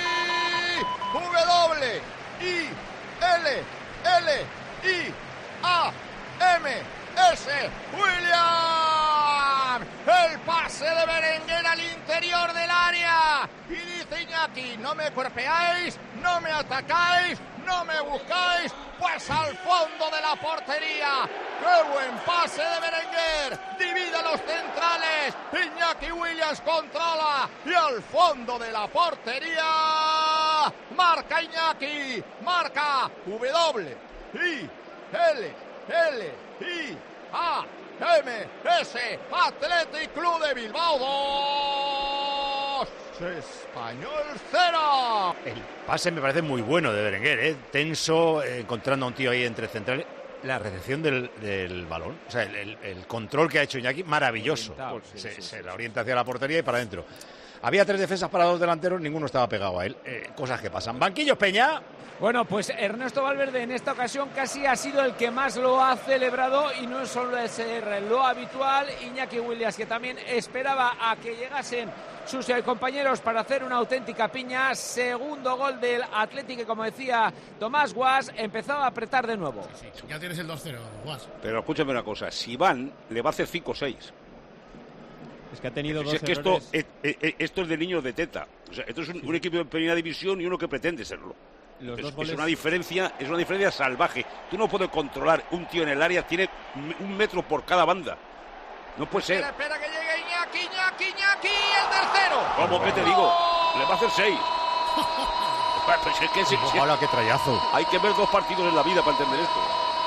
W I L L I A M S William. El pase de Berenguer al interior del área. Y dice Iñaki, no me cuerpeáis, no me atacáis, no me buscáis, pues al fondo de la portería. ¡Qué buen pase de Berenguer! Divide a los centrales. Iñaki Williams controla. Y al fondo de la portería. Marca Iñaki. Marca W I L L I A M S Athletic Club de Bilbao dos. Español cero. El pase me parece muy bueno de Berenguer, ¿eh? Tenso, eh, encontrando a un tío ahí entre centrales. La recepción del, del balón, o sea, el, el, el control que ha hecho Iñaki, maravilloso. Pues, sí, se, sí, se sí, la orienta hacia la portería y para adentro. Había tres defensas para dos delanteros, ninguno estaba pegado a él. Eh, cosas que pasan. Banquillos, Peña. Bueno, pues Ernesto Valverde en esta ocasión casi ha sido el que más lo ha celebrado, y no suele ser lo habitual. Iñaki Williams, que también esperaba a que llegasen sus eh, compañeros para hacer una auténtica piña. Segundo gol del Athletic, que, como decía Tomás Guas, empezaba a apretar de nuevo. Sí, sí, ya tienes el dos cero, Guas. Pero escúchame una cosa, si van, le va a hacer cinco seis. Es que ha tenido dos es que errores. esto, es, es, esto es de niños de teta. O sea, esto es un, un equipo de primera división y uno que pretende serlo. Los es, dos goles... es una diferencia, es una diferencia salvaje. Tú no puedes controlar un tío en el área, tiene un metro por cada banda. No puede ser. Espera, espera que llegue Iñaki, Iñaki, Iñaki, el tercero. ¿Cómo que te digo? Le va a hacer seis. Pues es que si, si, ¡Hola, qué trayazo! Hay que ver dos partidos en la vida para entender esto.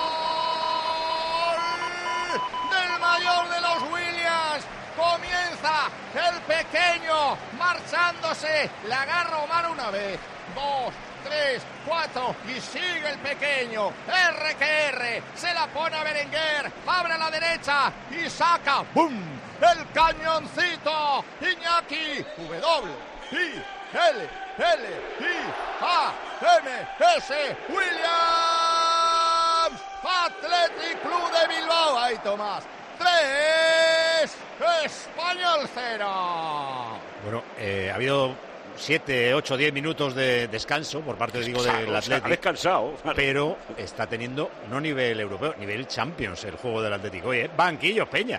Del mayor de los Williams. Comienza el pequeño marchándose. La agarra Omar una vez, dos, tres, cuatro y sigue el pequeño. R que R. Se la pone a Berenguer. Abre a la derecha y saca. ¡Bum! El cañoncito. Iñaki. W. I. L. L. I. A. M. S. Williams. Athletic Club de Bilbao. Ahí, Tomás. Tres. Español cero. Bueno, eh, ha habido siete, ocho, diez minutos de descanso por parte, digo, del Atlético. Ha descansado. Pero está teniendo no nivel europeo, nivel Champions el juego del Atlético. Oye, banquillo, Peña.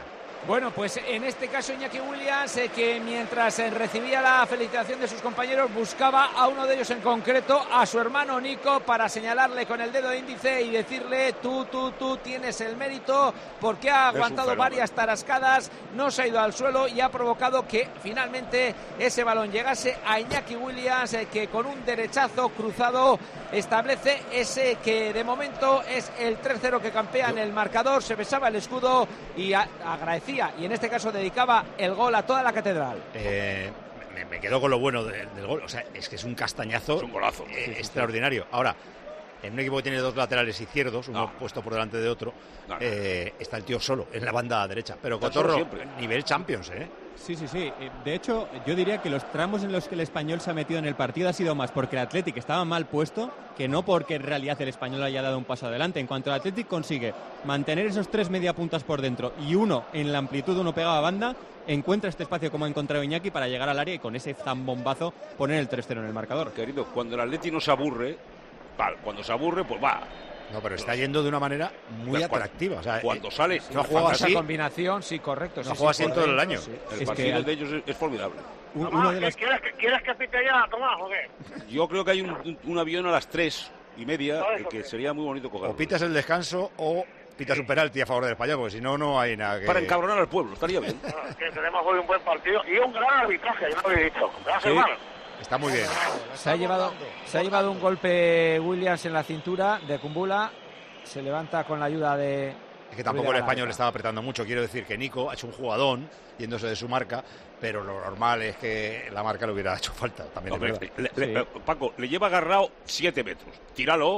Bueno, pues en este caso Iñaki Williams, eh, que mientras eh, recibía la felicitación de sus compañeros, buscaba a uno de ellos en concreto, a su hermano Nico, para señalarle con el dedo índice y decirle: tú, tú, tú tienes el mérito, porque ha aguantado varias tarascadas, no se ha ido al suelo y ha provocado que finalmente ese balón llegase a Iñaki Williams, eh, que con un derechazo cruzado establece ese que de momento es el tres cero que campea en el marcador. Se besaba el escudo y a- agradecía, y en este caso dedicaba el gol a toda la catedral. Eh, me, me quedo con lo bueno de- del gol. O sea, es que es un castañazo, Es un golazo. eh, Sí, sí, sí. extraordinario. Ahora, en un equipo que tiene dos laterales izquierdos, uno No. puesto por delante de otro, No, no. eh, está el tío solo en la banda derecha. Pero Está solo Cotorro, siempre. nivel Champions, ¿eh? Sí, sí, sí. Eh, De hecho, yo diría que los tramos en los que el Español se ha metido en el partido ha sido más porque el Athletic estaba mal puesto que no porque en realidad el Español haya dado un paso adelante. En cuanto el Athletic consigue mantener esos tres media puntas por dentro y uno en la amplitud, uno pegado a banda, encuentra este espacio como ha encontrado Iñaki para llegar al área y con ese zambombazo poner el tres cero en el marcador. Querido, cuando el Atleti no se aburre, vale, cuando se aburre, pues va. No, pero está yendo de una manera muy Cuando- atractiva. O sea, cuando eh, sale, no ha jugado Esa así. combinación, sí, correcto. No sí, ha jugado sí, así en todo el correcto, año. sí. el Es partido que- de ellos es, es formidable. Un- Tomás, uno de ¿qué- los... ¿quieres, que, ¿Quieres que pite ya, Tomás, o qué? Yo creo que hay un, un- un avión a las tres y media ¿Sabes eh, lo que que? sería muy bonito cogerlo. O pitas el descanso o pitas un penalti a favor del Español, porque si no, no hay nada que... Para encabronar al pueblo, estaría bien. Ah, que tenemos hoy un buen partido y un gran arbitraje, yo lo había dicho. Gracias, Sí. hermano. Está muy bien. Se ha llevado, se ha llevado un golpe Williams en la cintura de Kumbula. Se levanta con la ayuda de... Es que tampoco el Español estaba apretando mucho. Quiero decir que Nico ha hecho un jugadón yéndose de su marca, pero lo normal es que la marca le hubiera hecho falta. También es Hombre, verdad. le- le- eh, Paco, le lleva agarrado siete metros. Tíralo.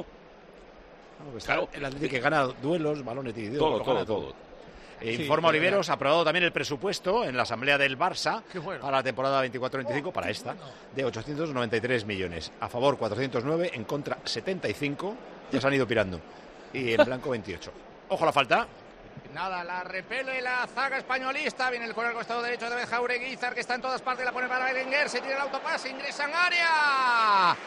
Claro, el Atlético que gana duelos, balones divididos. Todo, lo todo, gana todo. Eh, Sí, Informa pero Oliveros, ha aprobado también el presupuesto en la asamblea del Barça Qué bueno. para la temporada veinticuatro veinticinco, para esta, de ochocientos noventa y tres millones. A favor cuatrocientos nueve, en contra setenta y cinco, ya se han ido pirando. Y en blanco veintiocho. Ojo a la falta. Nada, la repele la zaga españolista. Viene el cuero al costado derecho de Jaureguizar, que está en todas partes. La pone para Berenguer. Se tira el autopase. Ingresa en área.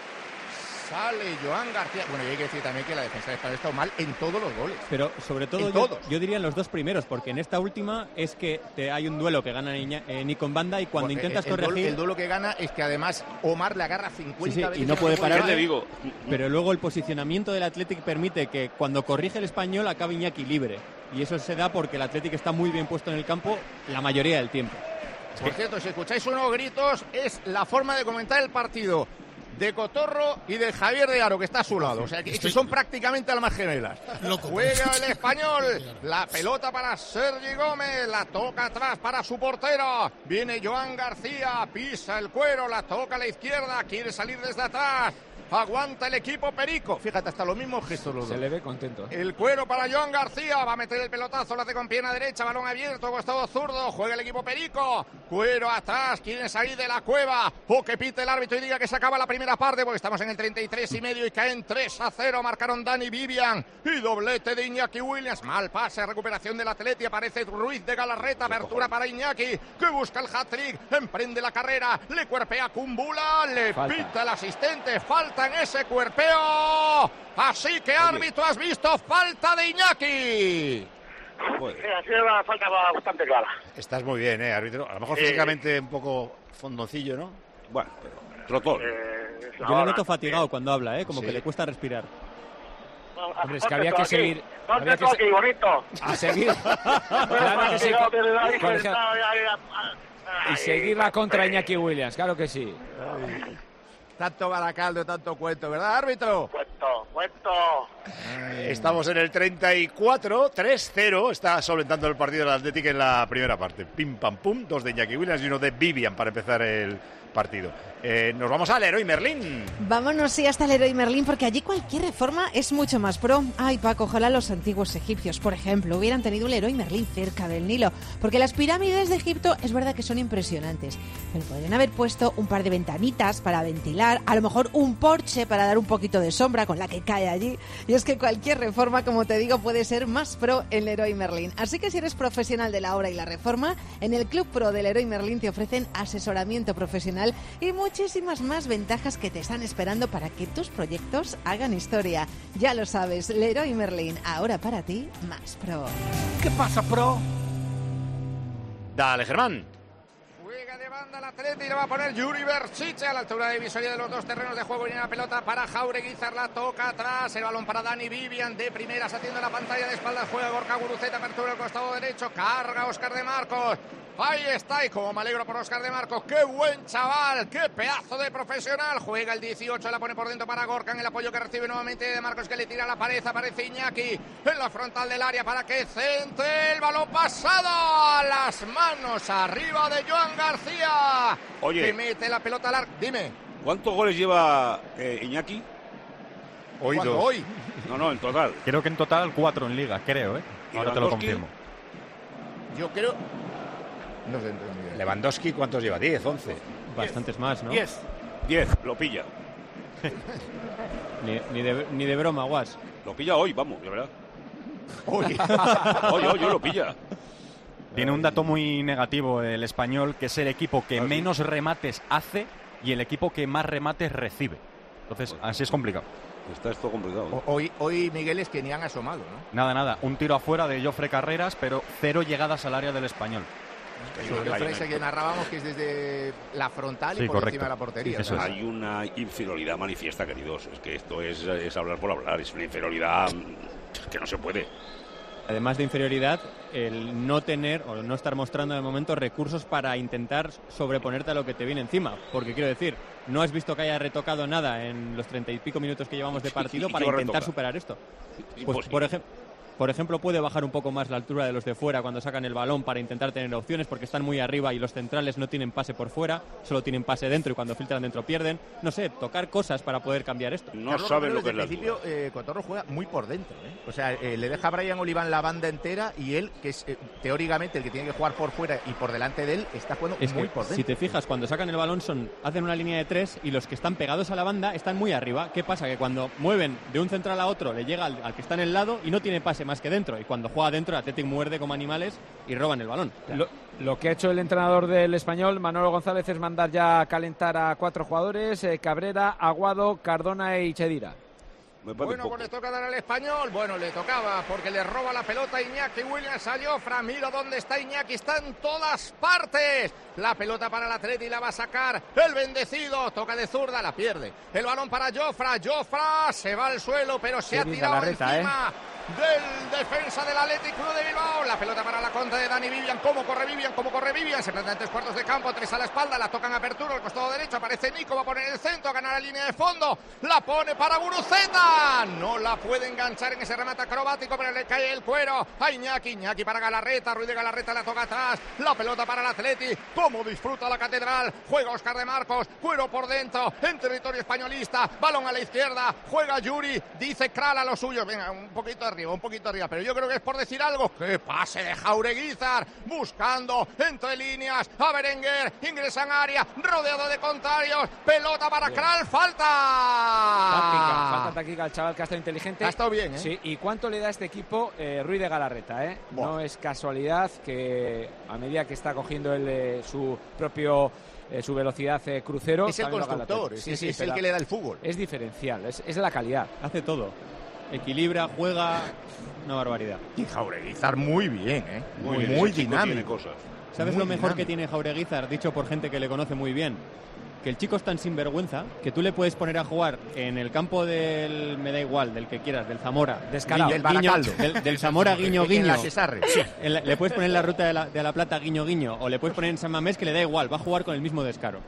Sale Joan García. Bueno, y hay que decir también que la defensa de España ha estado mal en todos los goles. Pero sobre todo En yo, todos. yo diría en los dos primeros, porque en esta última es que te, hay un duelo que gana Iña- eh, Nico en banda y cuando Porque intentas el, el duelo- corregir... el duelo que gana es que además Omar le agarra cincuenta Sí, sí, veces y no puede puede parar. ¿Qué le digo? Pero luego el posicionamiento del Athletic permite que cuando corrige el Español acabe Iñaki libre. Y eso se da porque el Athletic está muy bien puesto en el campo la mayoría del tiempo. Por cierto, si escucháis unos gritos, es la forma de comentar el partido de Cotorro y de Javier de Aro, que está a su lado. O sea, que estos son prácticamente almas gemelas. Juega el Español. La pelota para Sergi Gómez. La toca atrás para su portero. Viene Joan García. Pisa el cuero. La toca a la izquierda. Quiere salir desde atrás. Aguanta el equipo Perico. Fíjate, hasta los mismos gestos los Se dos. le ve contento. El cuero para Joan García. Va a meter el pelotazo. Lo hace con pierna derecha. Balón abierto. Costado zurdo. Juega el equipo Perico. Cuero atrás. Quieren salir de la cueva. O que pite el árbitro y diga que se acaba la primera parte. Porque estamos en el treinta y tres y medio y caen tres a cero. Marcaron Dani Vivian. Y doblete de Iñaki Williams. Mal pase. Recuperación del Atleti. Aparece Ruiz de Galarreta. Apertura para Iñaki. Que busca el hat-trick. Emprende la carrera. Le cuerpea Kumbula. Le Falta. pita el asistente. Falta en ese cuerpeo. Así que árbitro, has visto falta de Iñaki. Sí, ha sido una falta bastante clara. Estás muy bien, ¿eh, árbitro? A lo mejor Sí. físicamente un poco fondoncillo, ¿no? Bueno, pero trotón. Eh, es la Yo le hora. noto fatigado cuando habla, ¿eh? como Sí. que le cuesta respirar. Hombre, es que Ponte había tú que aquí. seguir- Ponte había que tú se- aquí, bonito. A seguir. Claro que sí. Fatigado, de verdad, dije, Colegio- estaba ahí, Y ay, seguirla contra Iñaki Williams, claro que sí. Tanto baracaldo, tanto cuento, ¿verdad, árbitro? Cuento, cuento. Estamos en el treinta y cuatro, tres cero. Está solventando el partido del Atlético en la primera parte. Pim, pam, pum. Dos de Iñaki Williams y uno de Vivian para empezar el partido. Eh, nos vamos al Leroy Merlín. Vámonos sí hasta el Leroy Merlín porque allí cualquier reforma es mucho más pro. Ay, Paco, ojalá los antiguos egipcios, por ejemplo, hubieran tenido un Leroy Merlín cerca del Nilo, porque las pirámides de Egipto es verdad que son impresionantes, pero podrían haber puesto un par de ventanitas para ventilar, a lo mejor un porche para dar un poquito de sombra con la que cae allí. Y es que cualquier reforma, como te digo, puede ser más pro en Leroy Merlín. Así que si eres profesional de la obra y la reforma, en el Club Pro del Leroy Merlín te ofrecen asesoramiento profesional y muchísimas más ventajas que te están esperando para que tus proyectos hagan historia. Ya lo sabes, Leroy Merlin, ahora para ti, más pro. ¿Qué pasa, pro? Dale, Germán. Juega de banda el Atleti y le va a poner Yuri Berchiche a la altura de divisoria de los dos terrenos de juego. Viene la pelota para Jaureguizar, la toca atrás. El balón para Dani Vivian de primeras, haciendo la pantalla de espaldas. Juega Gorka Guruceta, apertura al costado derecho. Carga Óscar de Marcos. Ahí está, y como me alegro por Óscar de Marcos, qué buen chaval, qué pedazo de profesional. Juega el dieciocho, la pone por dentro para Gorka en el apoyo que recibe nuevamente de Marcos, que le tira a la pared. Aparece Iñaki en la frontal del área para que centre el balón pasado a las manos arriba de Joan García. Oye, que mete la pelota al arco. Dime. ¿Cuántos goles lleva eh, Iñaki? Hoy ¿Cuándo? dos. Hoy. No, no, en total. Creo que en total cuatro en Liga, creo, ¿eh? Ahora te lo confirmo. Yo creo... No sé, Lewandowski, ¿cuántos lleva? ¿diez, once? Bastantes más, ¿no? diez. diez, lo pilla. ni, ni, de, ni de broma, Guas. Lo pilla hoy, vamos, de verdad. Hoy. hoy, hoy, hoy lo pilla. Tiene un dato muy negativo el Español, que es el equipo que menos remates hace y el equipo que más remates recibe. Entonces, así es complicado. Está esto complicado. ¿eh? Hoy, hoy Miguel, es que ni han asomado, ¿no? Nada, nada. Un tiro afuera de Jofre Carreras, pero cero llegadas al área del Español. Sí, ese que narrábamos, que es desde la frontal y sí, por correcto. encima de la portería. Sí, Hay una inferioridad manifiesta, queridos. Es que esto es, es hablar por hablar. Es una inferioridad que no se puede. Además de inferioridad, el no tener o no estar mostrando de momento recursos para intentar sobreponerte a lo que te viene encima. Porque quiero decir, no has visto que haya retocado nada en los treinta y pico minutos que llevamos de partido para intentar retoca? superar esto. Pues, por ejemplo... Por ejemplo, puede bajar un poco más la altura de los de fuera cuando sacan el balón para intentar tener opciones, porque están muy arriba y los centrales no tienen pase por fuera, solo tienen pase dentro y cuando filtran dentro pierden. No sé, tocar cosas para poder cambiar esto. No Carlos saben lo que es la altura. Al principio, eh, Cotorro juega muy por dentro. ¿eh? O sea, eh, le deja a Brian Oliván la banda entera y él, que es eh, teóricamente el que tiene que jugar por fuera y por delante de él, está jugando es muy que, por dentro. Si te fijas, cuando sacan el balón son hacen una línea de tres y los que están pegados a la banda están muy arriba. ¿Qué pasa? Que cuando mueven de un central a otro le llega al, al que está en el lado y no tiene pase más que dentro. Y cuando juega dentro, el Athletic muerde como animales y roban el balón. Lo, lo que ha hecho el entrenador del Español, Manolo González, es mandar ya a calentar a cuatro jugadores, eh, Cabrera, Aguado, Cardona y Chedira. Bueno, pues le toca dar al Español. Bueno, le tocaba porque le roba la pelota a Iñaki Williams a Jofra. Mira dónde está Iñaki, está en todas partes. La pelota para el Atleti y la va a sacar el bendecido. Toca de zurda, la pierde. El balón para Jofra. Jofra se va al suelo, pero se Qué ha tirado Galarreta, encima ¿eh? del defensa del Athletic Club de Bilbao. La pelota para la contra de Dani Vivian. ¿Cómo corre Vivian? ¿Cómo corre Vivian? Se planta en tres cuartos de campo, tres a la espalda. La tocan apertura, al costado derecho. Aparece Nico, va a poner el centro, a ganar la línea de fondo. La pone para Guruceta. No la puede enganchar en ese remate acrobático, pero le cae el cuero a Iñaki. Iñaki para Galarreta. Ruiz de Galarreta la toca atrás. La pelota para el Atleti. ¿Cómo disfruta la catedral? Juega Óscar de Marcos. Cuero por dentro. En territorio españolista. Balón a la izquierda. Juega Yuri. Dice Kral a los suyos. Venga, un poquito arriba, un poquito arriba. Pero yo creo que es por decir algo. ¡Qué pase de Jaureguizar! Buscando entre líneas a Berenguer. Ingresa en área. Rodeado de contrarios. Pelota para Kral. ¡Falta! Táctica. Falta táctica al chaval que ha estado inteligente. Ha estado bien, ¿eh? Sí. ¿Y cuánto le da a este equipo eh, Ruiz de Galarreta? ¿eh? No es casualidad que a medida que está cogiendo el, eh, su propio eh, su velocidad eh, crucero. Es el constructor, sí, es, sí, es el que le da el fútbol. Es diferencial, es, es la calidad. Hace todo. Equilibra, juega, una barbaridad. Y Jaureguizar muy bien, ¿eh? Muy, muy, muy dinámico. Cosas. ¿Sabes muy lo mejor dinámico. que tiene Jaureguizar, dicho por gente que le conoce muy bien? Que el chico es tan sinvergüenza que tú le puedes poner a jugar en el campo del, me da igual, del que quieras, del Zamora, Descarado, guiño, guiño, del, del Zamora guiño guiño. En la Cesarre. Sí. En la, le puedes poner en la ruta de la, de la Plata guiño guiño, o le puedes poner en San Mamés, que le da igual, va a jugar con el mismo descaro.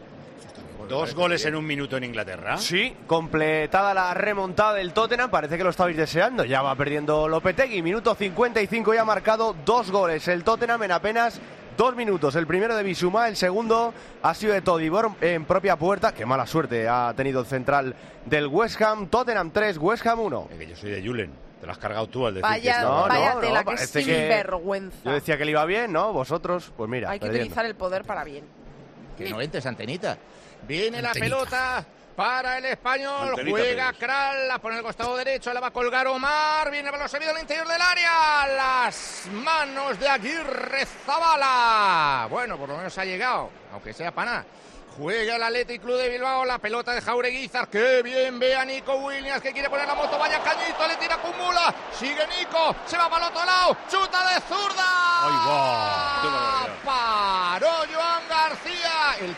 Dos goles en un minuto en Inglaterra. Sí, completada la remontada del Tottenham, parece que lo estabais deseando. Ya va perdiendo Lopetegui, minuto cincuenta y cinco y ha marcado dos goles el Tottenham en apenas dos minutos. El primero de Bissouma, el segundo ha sido de Todibor en propia puerta. Qué mala suerte ha tenido el central del West Ham. Tottenham tres, West Ham uno. Es que yo soy de Julen. Te lo has cargado tú al decir vaya, que no, vaya no, tela, no, que es que sinvergüenza. Yo decía que le iba bien, ¿no? Vosotros, pues mira. Hay que perdiendo. utilizar el poder para bien. Que no entres, Antenita. Viene la pelota para el Español. Antenita Juega Pérez. Kral, la pone el costado derecho, la va a colgar Omar. Viene el balón servido al interior del área. Las manos de Aguirre Zabala. Bueno, por lo menos ha llegado, aunque sea para nada. Juega el Athletic Club de Bilbao, la pelota de Jaureguizar. ¡Qué bien! Ve a Nico Williams que quiere poner la moto. Vaya cañito, le tira, acumula. Sigue Nico, se va para el otro lado. ¡Chuta de zurda! ¡Ay, wow!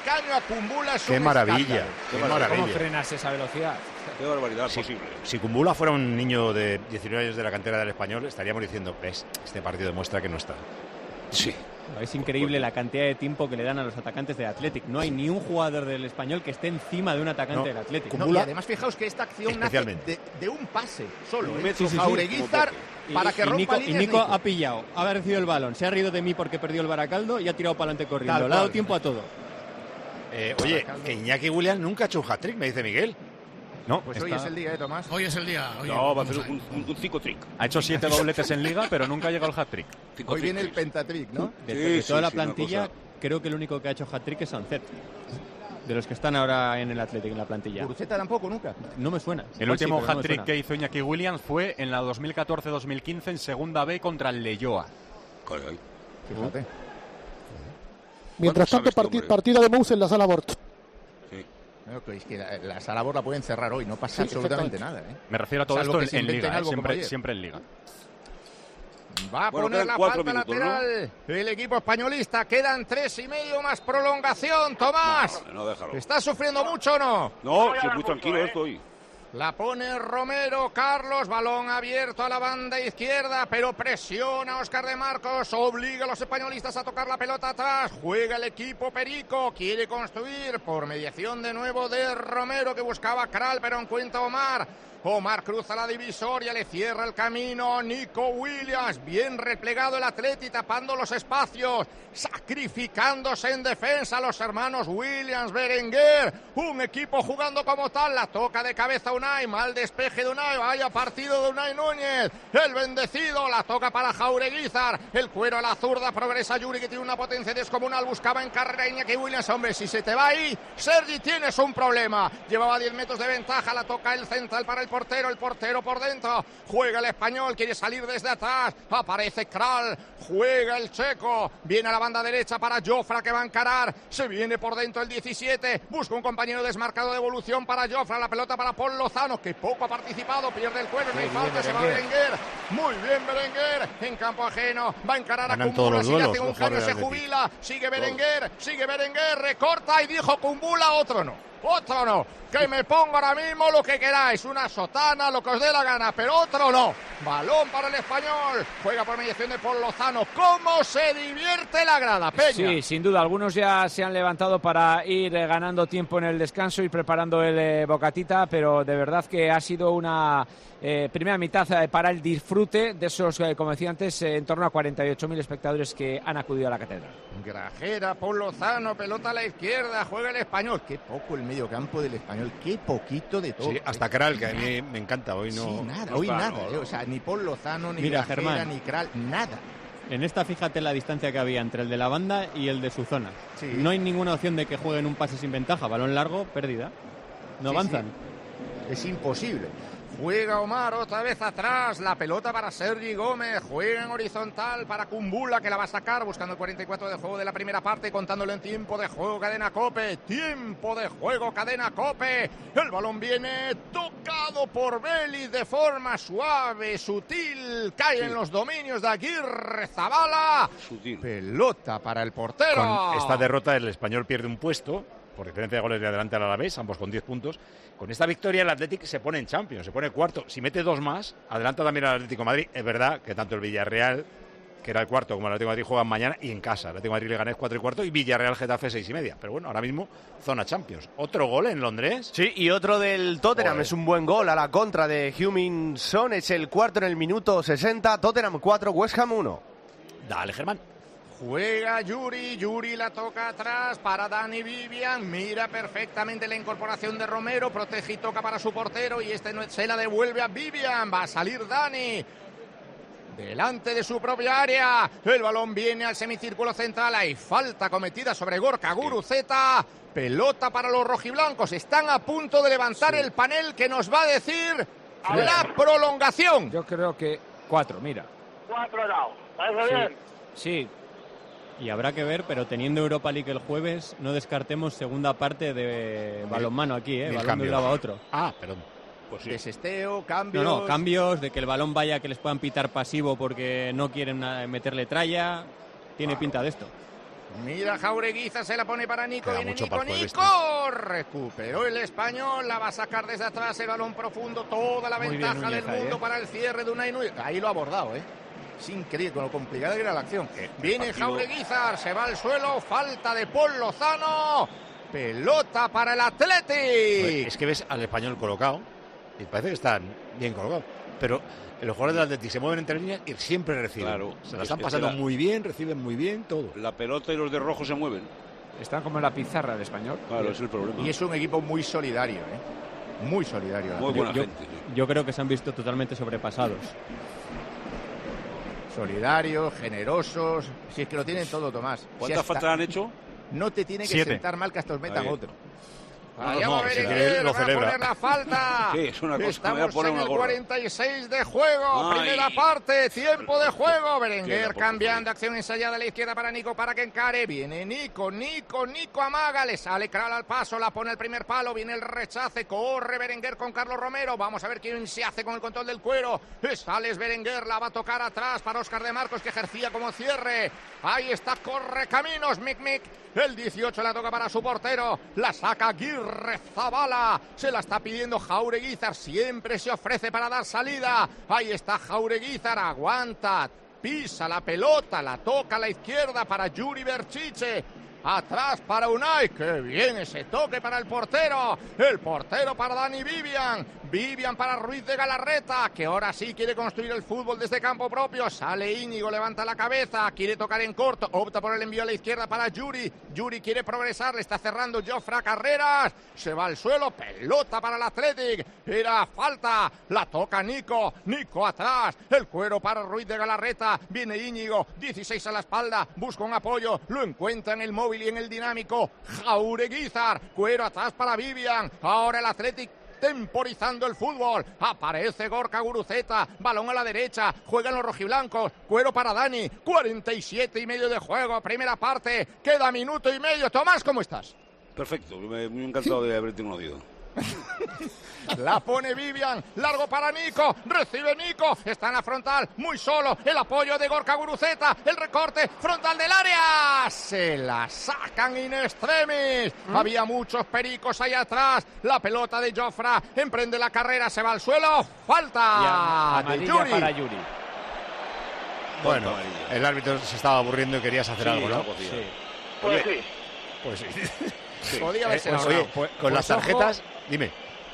caño a Kumbula. Qué maravilla, qué maravilla. ¿Cómo frenas esa velocidad? Qué barbaridad si, posible. Si Kumbula fuera un niño de diecinueve años de la cantera del Español, estaríamos diciendo, ves, este partido demuestra que no está. Sí. Es increíble la cantidad de tiempo que le dan a los atacantes del Athletic. No hay ni un jugador del Español que esté encima de un atacante No. del Athletic. No, y además, fijaos que esta acción nace de, de un pase solo. Un ¿eh? metro, sí, sí, Jaureguizar sí. para Y- que y rompa Nico, y líneas. Nico Nico. ha pillado, ha recibido el balón, se ha reído de mí porque perdió el Baracaldo y ha tirado para adelante corriendo. Tal Le ha dado cual. tiempo a todo. Eh, oye, que Iñaki Williams nunca ha hecho un hat-trick, me dice Miguel. No, Pues está- hoy es el día, ¿eh, Tomás? Hoy es el día. Oye, No, va a vamos hacer ahí. un, un cinco trick. ha hecho siete dobletes en Liga, pero nunca ha llegado al hat-trick. Hoy viene el pentatrick, ¿no? De, Sí, de sí, toda la sí, una plantilla, cosa. creo que el único que ha hecho hat-trick es Sancet. De los que están ahora en el Athletic, en la plantilla. Guruceta tampoco, nunca. No me suena. El Igual sí, último pero no me hat-trick suena. que hizo Iñaki Williams fue en la dos mil catorce dos mil quince en Segunda B contra el Leyoa. Caray. Fíjate. Mientras ¿Cuánto tanto, sabe parti- este hombre? partida de Mous en la sala Bort. Sí. No, que es que la, la sala Bort la pueden cerrar hoy, no pasa Sí, absolutamente nada. ¿eh? Me refiero a todo Salvo esto que en, se en inventen Liga, ¿eh? algo como siempre, ayer. siempre en Liga. Va a Bueno, poner quedan la cuatro falta minutos, lateral el equipo españolista. Quedan tres y medio más prolongación. Tomás, No, no, déjalo. ¿estás sufriendo mucho o no? No, estoy muy tranquilo estoy. La pone Romero, Carlos, balón abierto a la banda izquierda, pero presiona a Óscar de Marcos, obliga a los españolistas a tocar la pelota atrás, juega el equipo Perico, quiere construir por mediación de nuevo de Romero que buscaba a Kral, pero encuentra a Omar. Omar cruza la divisoria, le cierra el camino Nico Williams, bien replegado el Atleti, tapando los espacios, sacrificándose en defensa los hermanos Williams, Berenguer, un equipo jugando como tal, la toca de cabeza Unai, mal despeje de Unai, vaya partido de Unai Núñez, el bendecido, la toca para Jaureguizar, el cuero a la zurda, progresa Yuri que tiene una potencia descomunal, buscaba en carrera Iñaki Williams, hombre, si se te va ahí, Sergi, tienes un problema, llevaba diez metros de ventaja, la toca el central para el portero, el portero por dentro, juega el español, quiere salir desde atrás, aparece Kral, juega el checo, viene a la banda derecha para Jofra que va a encarar, se viene por dentro el diecisiete, busca un compañero desmarcado de evolución para Jofra, la pelota para Paul Lozano, que poco ha participado, pierde el cuero, no hay Qué falta, bien, se va Berenguer. Berenguer, muy bien Berenguer, en campo ajeno, va a encarar a Ganan todos Kumbula, los si le duelos hace un los caño jugadores se del Athletic. jubila, sigue Berenguer, sigue Berenguer, recorta y dijo Kumbula, otro no. Otro no, que me pongo ahora mismo lo que queráis, una sotana, lo que os dé la gana, pero otro no. Balón para el español, juega por mediación de Paul Lozano. ¿Cómo se divierte la grada, Peña? Sí, sin duda, algunos ya se han levantado para ir eh, ganando tiempo en el descanso y preparando el eh, bocatita, pero de verdad que ha sido una eh, primera mitad eh, para el disfrute de esos, eh, como decía antes, eh, en torno a cuarenta y ocho mil espectadores que han acudido a la catedral. Grajera, Paul Lozano, pelota a la izquierda, juega el español. Qué poco el mediocampo del español, qué poquito de todo. Sí, hasta Kral, que a mí me encanta, hoy no. Sí, nada, no hoy está, nada, no, eh, no. o sea, ni Paul Lozano, ni Mira, Grajera, Germán. ni Kral, nada. En esta, fíjate la distancia que había entre el de la banda y el de su zona. Sí. No hay ninguna opción de que jueguen un pase sin ventaja. Balón largo, pérdida. No Sí, avanzan. sí. Es imposible. Juega Omar otra vez atrás, la pelota para Sergi Gómez, juega en horizontal para Kumbula que la va a sacar buscando el cuarenta y cuatro de juego de la primera parte, contándolo en tiempo de juego, cadena Cope, tiempo de juego, cadena Cope, el balón viene tocado por Vélez de forma suave, sutil, cae Sí. en los dominios de Aguirre Zabala, Sutil. pelota para el portero. Con esta derrota el español pierde un puesto por diferencia de goles de adelante al Alavés, ambos con diez puntos. Con esta victoria el Athletic se pone en Champions, se pone cuarto. Si mete dos más, adelanta también al Atlético de Madrid. Es verdad que tanto el Villarreal, que era el cuarto, como el Atlético de Madrid juegan mañana y en casa. El Atlético de Madrid le Leganés cuatro y cuarto y Villarreal Getafe seis y media. Pero bueno, ahora mismo zona Champions. ¿Otro gol en Londres? Sí, y otro del Tottenham. Joder. Es un buen gol a la contra de Heung-min Son. Es el cuarto en el minuto sesenta. Tottenham cuatro, West Ham uno. Dale, Germán. Juega Yuri, Yuri la toca atrás para Dani Vivian, mira perfectamente la incorporación de Romero, protege y toca para su portero y este no se la devuelve a Vivian, va a salir Dani. Delante de su propia área, el balón viene al semicírculo central, hay falta cometida sobre Gorka Guruceta, pelota para los rojiblancos, están a punto de levantar Sí. el panel que nos va a decir la prolongación. Yo creo que cuatro, mira. Cuatro dados. ¿Parece bien? Sí. Y habrá que ver, pero teniendo Europa League el jueves, no descartemos segunda parte de balonmano aquí, ¿eh? Mil Balón de cambios. un lado a otro. Ah, perdón. Pues sí. Desesteo, No, cambios. no, cambios, de que el balón vaya, que les puedan pitar pasivo porque no quieren ah, meterle tralla. Tiene Claro. pinta de esto. Mira Jaureguizar, se la pone para Nico. Queda Viene mucho Nico, para el Nico. Recuperó el español. La va a sacar desde atrás. El balón profundo. Toda la Muy ventaja bien, Núñez, del ahí, mundo ¿eh? para el cierre de Unai Núñez. Ahí lo ha abordado, ¿eh? Es increíble con lo complicada que era la acción. Viene partido... Jaureguizar. Se va al suelo. Falta de Paul Lozano. Pelota para el Athletic. Es que ves al español colocado y parece que están bien colocados. Pero los jugadores del Athletic se mueven entre líneas y siempre reciben. Claro, se la es están que pasando la... muy bien, reciben muy bien, todo. La pelota y los de rojo se mueven. Están como en la pizarra de español. Claro, es el problema. Y es un equipo muy solidario, ¿eh? Muy solidario. Muy buena yo, gente. Sí. Yo creo que se han visto totalmente sobrepasados. Solidarios, generosos. Si es que lo tienen todo, Tomás. ¿Cuántas si faltas han hecho? No te tiene que Siete. sentar mal que hasta os metan otro. Allá no, va no, si Berenguer, quiere, lo va a celebra. poner la falta. Sí, es una cosa, Estamos me voy a poner en una el gorra. cuarenta y seis de juego, Ay. primera parte, tiempo de juego. Berenguer Queda poco, cambiando, acción ensayada a la izquierda para Nico, para que encare. Viene Nico, Nico, Nico amaga, le sale Kral al paso, la pone el primer palo, viene el rechace, corre Berenguer con Carlos Romero. Vamos a ver quién se hace con el control del cuero. Sale Berenguer, la va a tocar atrás para Óscar de Marcos, que ejercía como cierre. Ahí está, corre caminos, Mic Mic. El dieciocho la toca para su portero. La saca Aguirre Zabala. Se la está pidiendo Jaureguizar. Siempre se ofrece para dar salida. Ahí está Jaureguizar. Aguanta. Pisa la pelota. La toca a la izquierda para Yuri Berchiche. Atrás para Unai. ¡Qué bien ese toque para el portero! El portero para Dani Vivian. Vivian para Ruiz de Galarreta, que ahora sí quiere construir el fútbol desde campo propio. Sale Íñigo, levanta la cabeza, quiere tocar en corto, opta por el envío a la izquierda para Yuri. Yuri quiere progresar, le está cerrando Jofra Carreras. Se va al suelo, pelota para el Athletic. Era falta, la toca Nico. Nico atrás, el cuero para Ruiz de Galarreta. Viene Íñigo, dieciséis a la espalda, busca un apoyo, lo encuentra en el móvil y en el dinámico. Jaureguizar, cuero atrás para Vivian. Ahora el Athletic temporizando el fútbol. Aparece Gorka Guruceta, balón a la derecha, juegan los rojiblancos, cuero para Dani, cuarenta y siete y medio de juego, primera parte, queda minuto y medio. Tomás, ¿cómo estás? Perfecto, me, me ha encantado de haberte conocido. La pone Vivian, largo para Nico, recibe Nico, está en la frontal, muy solo, el apoyo de Gorka Guruceta, el recorte, frontal del área, se la sacan in extremis, ¿Mm? Había muchos pericos ahí atrás, la pelota de Jofra, emprende la carrera, se va al suelo, falta de Yuri. Para Yuri. Bueno, el árbitro se estaba aburriendo y querías hacer sí, algo, ¿no? Sí. Pues sí. Pues sí. Sí. Podía haberse eh, pues, oye, pues, con pues las tarjetas, ojo, dime.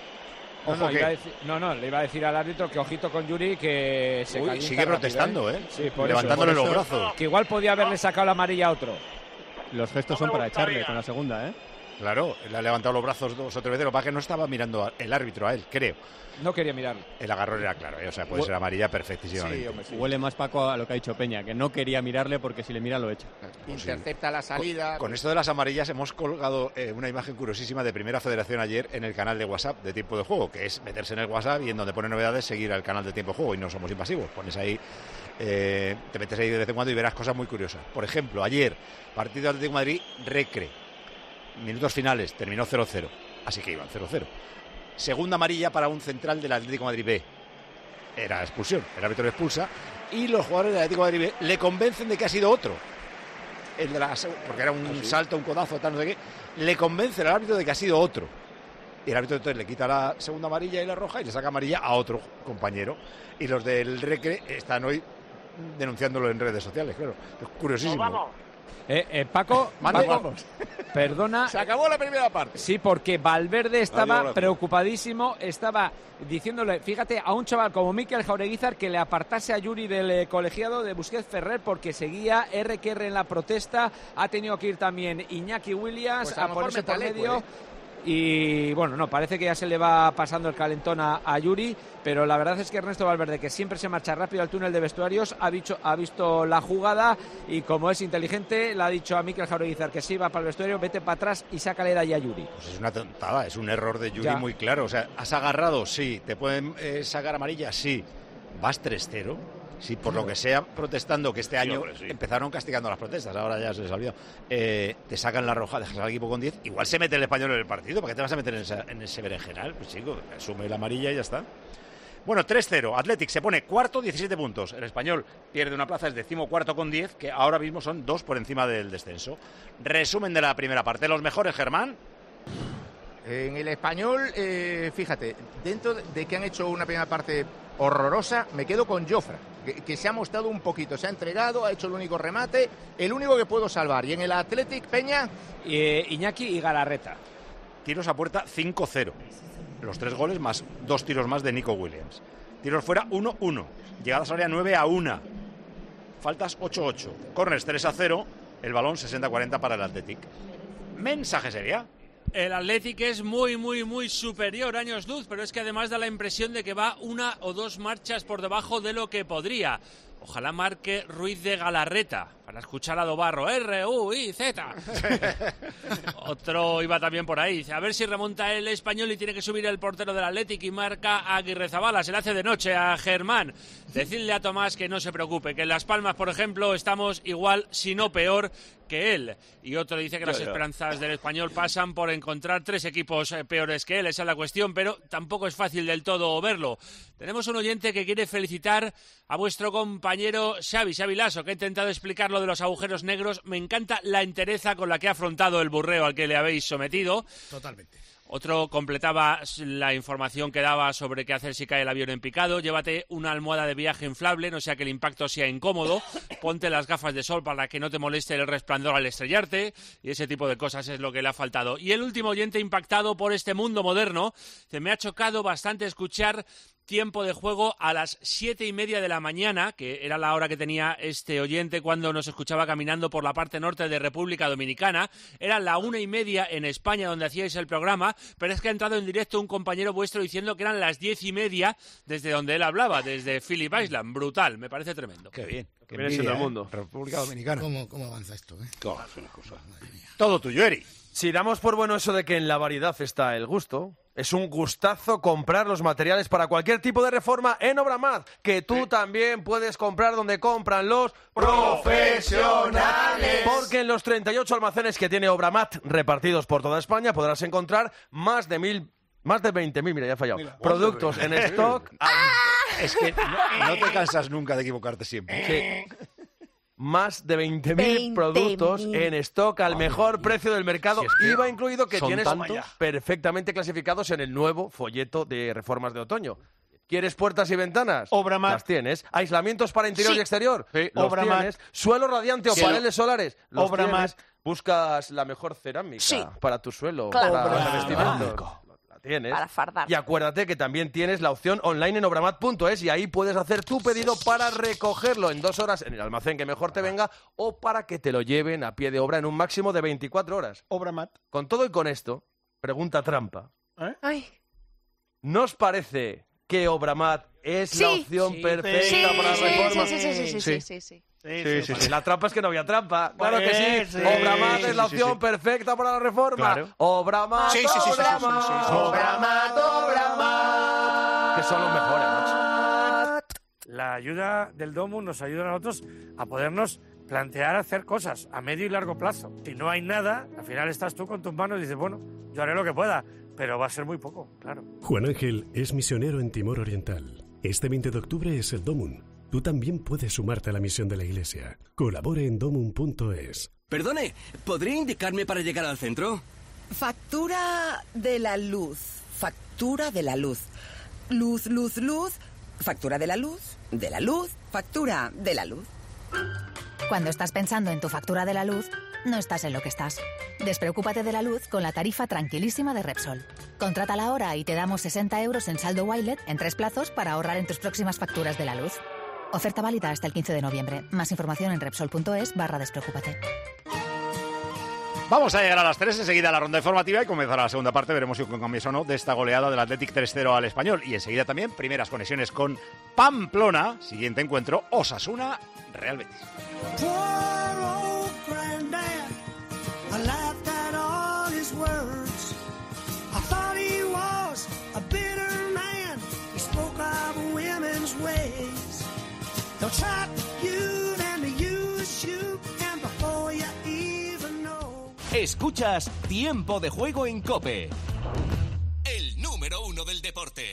No no, iba a decir, no, no, le iba a decir al árbitro que ojito con Yuri, que se Uy, sigue protestando, ¿eh? ¿eh? Sí, por levantándole eso, por los eso, brazos. Que igual podía haberle sacado la amarilla a otro. Los gestos no son para gustaría. Echarle con la segunda, ¿eh? Claro, le ha levantado los brazos dos o tres veces, lo que pasa es que no estaba mirando el árbitro a él, creo. No quería mirar. El agarrón era claro, ¿eh? O sea, puede ser amarilla perfectísimamente. Sí, hombre, sí. Huele más, Paco, a lo que ha dicho Peña, que no quería mirarle porque si le mira lo echa. Intercepta la salida. Con, con esto de las amarillas hemos colgado eh, una imagen curiosísima de Primera Federación ayer en el canal de WhatsApp de Tiempo de Juego, que es meterse en el WhatsApp y en donde pone novedades seguir al canal de Tiempo de Juego y no somos invasivos. Pones ahí, eh, te metes ahí de vez en cuando y verás cosas muy curiosas. Por ejemplo, ayer, partido de Atlético de Madrid, Recre. Minutos finales, terminó cero cero. Así que iban cero cero. Segunda amarilla para un central del Atlético de Madrid B. Era expulsión, el árbitro le expulsa y los jugadores del Atlético de Madrid B le convencen de que ha sido otro. El de la, porque era un ¿Ah, sí? salto, un codazo, tal, no sé qué. Le convence al árbitro de que ha sido otro. Y el árbitro entonces le quita la segunda amarilla y la roja y le saca amarilla a otro compañero. Y los del Recre están hoy denunciándolo en redes sociales, claro. Es curiosísimo. Nos vamos. Eh, eh, Paco, Paco perdona. Se acabó la primera parte. Sí, porque Valverde estaba Adiós, preocupadísimo, estaba diciéndole, fíjate, a un chaval como Mikel Jaureguizar que le apartase a Yuri del eh, colegiado de Busquets Ferrer porque seguía R que R en la protesta. Ha tenido que ir también Iñaki Williams pues a, a ponerse por medio. medio. ¿eh? Y bueno, no, parece que ya se le va pasando el calentón a, a Yuri, pero la verdad es que Ernesto Valverde, que siempre se marcha rápido al túnel de vestuarios, ha, dicho, ha visto la jugada y como es inteligente, le ha dicho a Mikel Jaureguizar que sí, va para el vestuario, vete para atrás y sácale de ahí a Yuri. Pues es una tontada, es un error de Yuri ya. muy claro. O sea, has agarrado, sí, te pueden eh, sacar amarilla, sí. Vas tres cero. Si por lo que sea protestando, que este año sí, hombre, sí. empezaron castigando las protestas, ahora ya se les olvidó, eh, te sacan la roja, dejas al equipo con diez, igual se mete el español en el partido, ¿para qué te vas a meter en, esa, en ese berenjenal? Pues chico, asume la amarilla y ya está. Bueno, tres cero. Athletic se pone cuarto, diecisiete puntos. El Español pierde una plaza, es decimocuarto con diez, que ahora mismo son dos por encima del descenso. Resumen de la primera parte. Los mejores, Germán. En el Español, eh, fíjate, dentro de que han hecho una primera parte horrorosa, me quedo con Jofra, que, que se ha mostrado un poquito, se ha entregado, ha hecho el único remate, el único que puedo salvar. Y en el Athletic, Peña... Eh, Iñaki y Galarreta. Tiros a puerta cinco cero. Los tres goles más dos tiros más de Nico Williams. Tiros fuera uno uno. Llegadas al área nueve a uno. Faltas ocho ocho. Corners tres a cero. El balón sesenta cuarenta para el Athletic. Mensaje sería. El Athletic es muy, muy, muy superior, años luz, pero es que además da la impresión de que va una o dos marchas por debajo de lo que podría. Ojalá marque Ruiz de Galarreta, para escuchar a Dobarro, R U I Z. Otro iba también por ahí, dice, a ver si remonta el Español y tiene que subir el portero del Athletic y marca a Aguirrezabala, se le hace de noche a Germán. Decidle a Tomás que no se preocupe, que en Las Palmas, por ejemplo, estamos igual, si no peor, que él. Y otro dice que yo, las yo. esperanzas del Español pasan por encontrar tres equipos peores que él, esa es la cuestión, pero tampoco es fácil del todo verlo. Tenemos un oyente que quiere felicitar a vuestro compañero Xavi, Xavi Lasso, que ha intentado explicar lo de los agujeros negros. Me encanta la entereza con la que ha afrontado el burreo al que le habéis sometido. Totalmente. Otro completaba la información que daba sobre qué hacer si cae el avión en picado. Llévate una almohada de viaje inflable, no sea que el impacto sea incómodo. Ponte las gafas de sol para que no te moleste el resplandor al estrellarte. Y ese tipo de cosas es lo que le ha faltado. Y el último oyente impactado por este mundo moderno. Se me ha chocado bastante escuchar tiempo de juego a las siete y media de la mañana, que era la hora que tenía este oyente cuando nos escuchaba caminando por la parte norte de República Dominicana. Era la una y media en España donde hacíais el programa, pero es que ha entrado en directo un compañero vuestro diciendo que eran las diez y media desde donde él hablaba, desde Phillip Island. Brutal, me parece tremendo. Qué bien. Qué bien todo el mundo. República Dominicana. ¿Cómo, cómo avanza esto? Eh? Claro, es una cosa. Todo tuyo, Eri. Si damos por bueno eso de que en la variedad está el gusto, es un gustazo comprar los materiales para cualquier tipo de reforma en Obramat, que tú también puedes comprar donde compran los profesionales. Porque en los treinta y ocho almacenes que tiene Obramat repartidos por toda España podrás encontrar más de mil, más de veinte mil, mira, ya he fallado, mira, productos en stock. Es que no, no te cansas nunca de equivocarte siempre. Sí. Más de veinte mil productos en stock al mejor precio del mercado, si es que I V A incluido, que tienes tantos perfectamente clasificados en el nuevo folleto de reformas de otoño. ¿Quieres puertas y ventanas? Obramat. Las tienes. ¿Aislamientos para interior sí. y exterior? Sí. Los Obramat. tienes. ¿Suelo radiante o sí. paneles solares? Los Obramat. tienes. ¿Buscas la mejor cerámica sí. para tu suelo? Claro. Para Claro. los revestimientos. Tienes. Para fardar. Y acuérdate que también tienes la opción online en obramat punto es y ahí puedes hacer tu pedido para recogerlo en dos horas en el almacén que mejor te venga o para que te lo lleven a pie de obra en un máximo de veinticuatro horas. Obramat. Con todo y con esto, pregunta trampa. ¿Eh? Ay. ¿No os parece que Obramat es sí. la opción sí. perfecta sí, para la sí, reforma? Sí, sí, sí, sí, sí, sí, sí, sí. Sí, sí, sí, sí. La trampa es que no había trampa. Claro Pues, que sí. sí. Obramat Sí, es la sí, opción sí. perfecta para la reforma. Claro. Obramat, Sí, sí, sí, sí, sí, sí, sí, sí. Obramat, Obramat. Que son los mejores, macho. La ayuda del Domus nos ayuda a nosotros a podernos plantear hacer cosas a medio y largo plazo. Si no hay nada, al final estás tú con tus manos y dices, bueno, yo haré lo que pueda, pero va a ser muy poco, claro. Juan Ángel es misionero en Timor Oriental. Este veinte de octubre es el Domun. Tú también puedes sumarte a la misión de la Iglesia. Colabore en domun punto es. Perdone, ¿podría indicarme para llegar al centro? Factura de la luz. Factura de la luz. Luz, luz, luz. Factura de la luz. De la luz. Factura de la luz. Cuando estás pensando en tu factura de la luz, no estás en lo que estás. Despreocúpate de la luz con la tarifa tranquilísima de Repsol. Contrátala ahora y te damos sesenta euros en saldo Wilet en tres plazos para ahorrar en tus próximas facturas de la luz. Oferta válida hasta el quince de noviembre. Más información en repsol punto es barra despreocúpate. Vamos a llegar a las tres, enseguida a la ronda informativa y comenzará la segunda parte. Veremos si con cambios o no de esta goleada del Athletic tres cero al Español. Y enseguida también primeras conexiones con Pamplona. Siguiente encuentro, Osasuna, Real Betis. Escuchas Tiempo de Juego en COPE, el número uno del deporte.